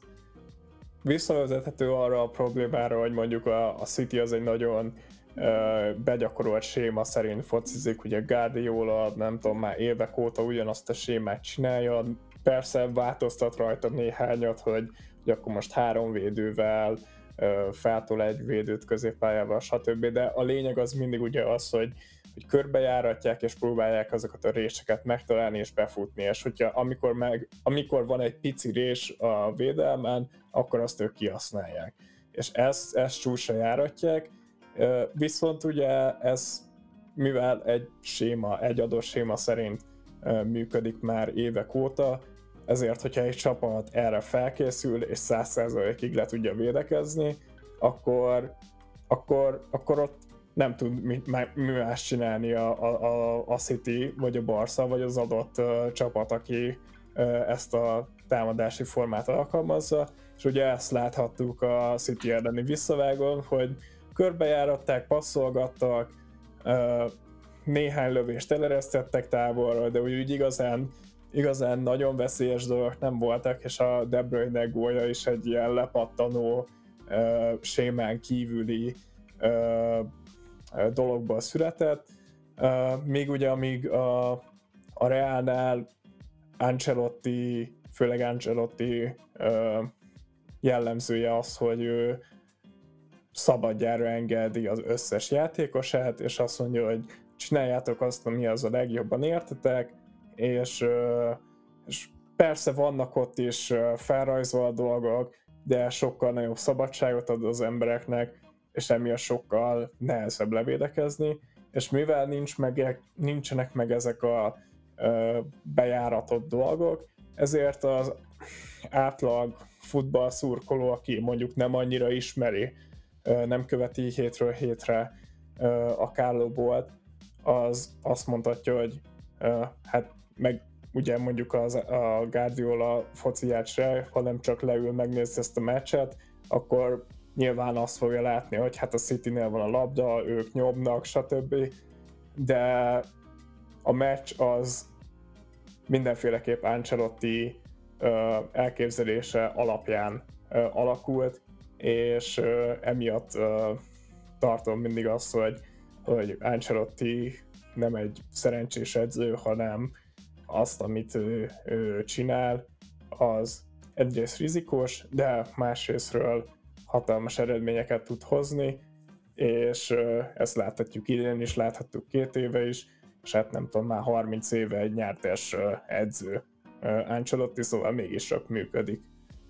visszavezethető arra a problémára, hogy mondjuk a, a City az egy nagyon uh, begyakorolt séma szerint focizik, ugye Guardiola, nem tudom, már évek óta ugyanazt a sémát csinálja, persze változtat rajta néhányat, hogy, hogy akkor most három védővel, feltol egy védőt középpályával, stb. De a lényeg az mindig ugye az, hogy, hogy körbejáratják és próbálják azokat a réseket megtalálni és befutni, és hogyha amikor, meg, amikor van egy pici rés a védelmen, akkor azt ők kihasználják. És ezt, ezt csúcsra járatják, viszont ugye ez, mivel egy séma, egy adott séma szerint működik már évek óta, ezért, hogyha egy csapat erre felkészül és száz százalékig le tudja védekezni, akkor, akkor, akkor ott nem tud mi, mi más csinálni a, a, a City, vagy a Barca, vagy az adott uh, csapat, aki uh, ezt a támadási formát alkalmazza, és ugye ezt láthattuk a City elleni visszavágon, hogy körbejáratták, passzolgattak, uh, néhány lövést eleresztettek távolról, de úgy, úgy igazán, igazán nagyon veszélyes dolgok nem voltak, és a De Bruyne gólja is egy ilyen lepattanó, ö, sémán kívüli ö, dologból született. Ö, még ugye amíg a, a Realnál Ancelotti, főleg Ancelotti ö, jellemzője az, hogy ő szabadjára engedi az összes játékosát, és azt mondja, hogy csináljátok azt, ami az a legjobban értetek, és, és persze vannak ott is felrajzolt dolgok, de sokkal nagyobb szabadságot ad az embereknek, és emiatt sokkal nehezebb levédekezni, és mivel nincs meg, nincsenek meg ezek a bejáratott dolgok, ezért az átlag futballszurkoló, aki mondjuk nem annyira ismeri, nem követi hétről hétre a Carlo Bolt, az azt mondhatja, hogy hát meg ugye mondjuk az, a Guardiola fociát se, hanem csak leül megnézni ezt a meccset, akkor nyilván azt fogja látni, hogy hát a Citynél van a labda, ők nyomnak, stb. De a meccs az mindenféleképp Ancelotti elképzelése alapján alakult, és uh, emiatt uh, tartom mindig azt, hogy, hogy Ancelotti nem egy szerencsés edző, hanem azt, amit ő, ő csinál, az egyrészt rizikós, de másrésztről hatalmas eredményeket tud hozni, és uh, ezt láthatjuk idén is, láthattuk két éve is, és hát nem tudom, már harminc éve egy nyertes uh, edző uh, Ancelotti, szóval mégis csak működik.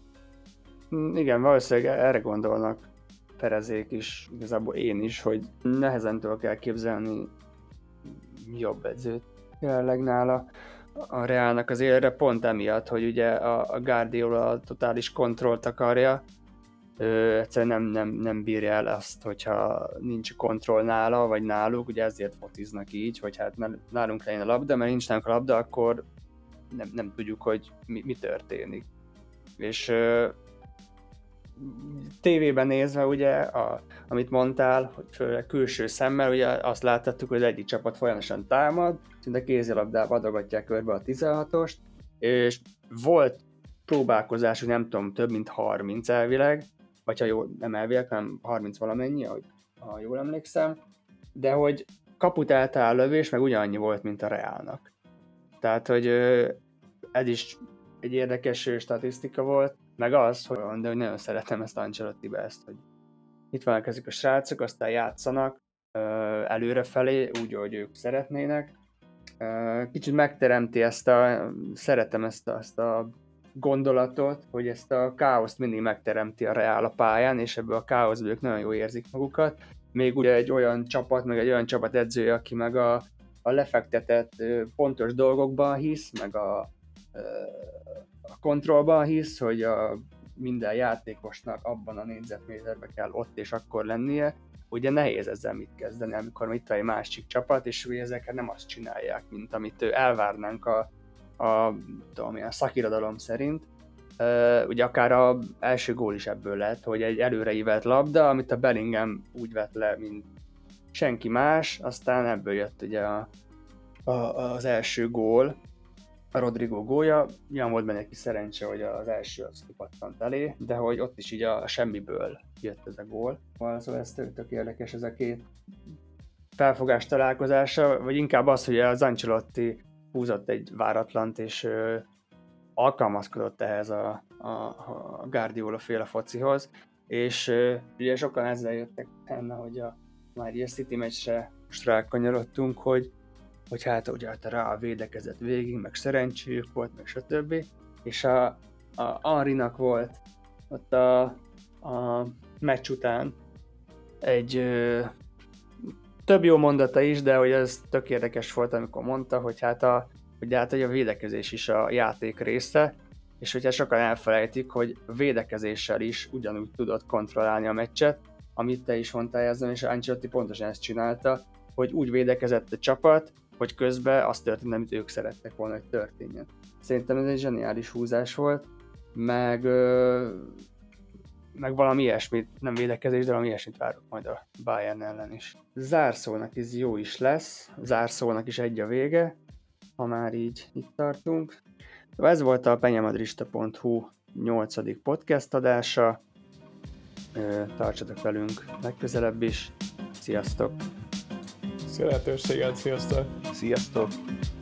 Igen, valószínűleg erre gondolnak Perezék is, igazából én is, hogy nehezentől kell képzelni jobb edzőt jelenleg nála a Realnak az élre, pont emiatt, hogy ugye a, a Guardiola totális kontrollt akarja, ő egyszerűen nem, nem, nem bírja el azt, hogyha nincs kontroll nála, vagy náluk, ugye ezért fociznak így, hogy hát nálunk legyen a labda, mert nincs nálunk a labda, akkor nem, nem tudjuk, hogy mi, mi történik. És tévében nézve, ugye, a, amit mondtál, hogy főleg külső szemmel, ugye azt láttattuk, hogy egyik csapat folyamatosan támad, szinte kézilabdába adogatják körbe a tizenhatost, és volt próbálkozás, hogy nem tudom, több mint harminc elvileg, vagy ha jól, nem elvileg, hanem harminc valamennyi, ahogy, ha jól emlékszem, de hogy kaput eltáll lövés, meg ugyanannyi volt, mint a Realnak. Tehát, hogy ez is egy érdekes statisztika volt, meg az, hogy, de hogy nagyon szeretem ezt Ancelottibe ezt, hogy itt vannak ezek a srácok, aztán játszanak előrefelé, úgy, ahogy ők szeretnének. Kicsit megteremti ezt a, szeretem ezt a, ezt a gondolatot, hogy ezt a káoszt mindig megteremti a Real a pályán, és ebből a káoszból ők nagyon jól érzik magukat. Még ugye egy olyan csapat, meg egy olyan csapat edzője, aki meg a, a lefektetett pontos dolgokban hisz, meg a, a kontrollban hisz, hogy a minden játékosnak abban a négyzetméterben kell ott és akkor lennie, ugye nehéz ezzel mit kezdeni, amikor itt van egy másik csapat, és ugye ezeket nem azt csinálják, mint amit elvárnánk a, a, tudom, a szakirodalom szerint. Uh, ugye akár az első gól is ebből lett, hogy egy előreívelt labda, amit a Bellingham úgy vett le, mint senki más, aztán ebből jött ugye a, a, az első gól, a Rodrigo gólja. Ilyen volt benne egy kis szerencse, hogy az első az kipattant elé, de hogy ott is így a semmiből jött ez a gól. Szóval ez tök érdekes, ez a két felfogás találkozása, vagy inkább az, hogy az Ancelotti húzott egy váratlant, és ö, alkalmazkodott ehhez a, a, a Guardiola féle focihoz, és ö, ugye sokan ezzel jöttek benne, hogy a, már ilyen City meccsre most rákanyarodtunk, hogy hogy hát ugye hát rá védekezett végig, meg szerencséjük volt, meg stb. És a, a Henrynak volt ott a, a meccs után egy ö, több jó mondata is, de hogy ez tök érdekes volt, amikor mondta, hogy hát a, hogy hát, hogy a védekezés is a játék része, és hogyha sokan elfelejtik, hogy a védekezéssel is ugyanúgy tudod kontrollálni a meccset, amit te is mondtál ezen, és Ancelotti pontosan ezt csinálta, hogy úgy védekezett a csapat, hogy közben az történt, amit ők szerettek volna, hogy történjen. Szerintem ez egy zseniális húzás volt, meg, meg valami ilyesmit, nem védekezés, de valami ilyesmit várok majd a Bayern ellen is. Zárszónak is jó is lesz, zárszónak is egy a vége, ha már így itt tartunk. Ez volt a penyamadrista pont hu nyolcadik podcast adása. tartsatok velünk legközelebb is. Sziasztok! Szia lehetőséget, sziasztok! Sziasztok!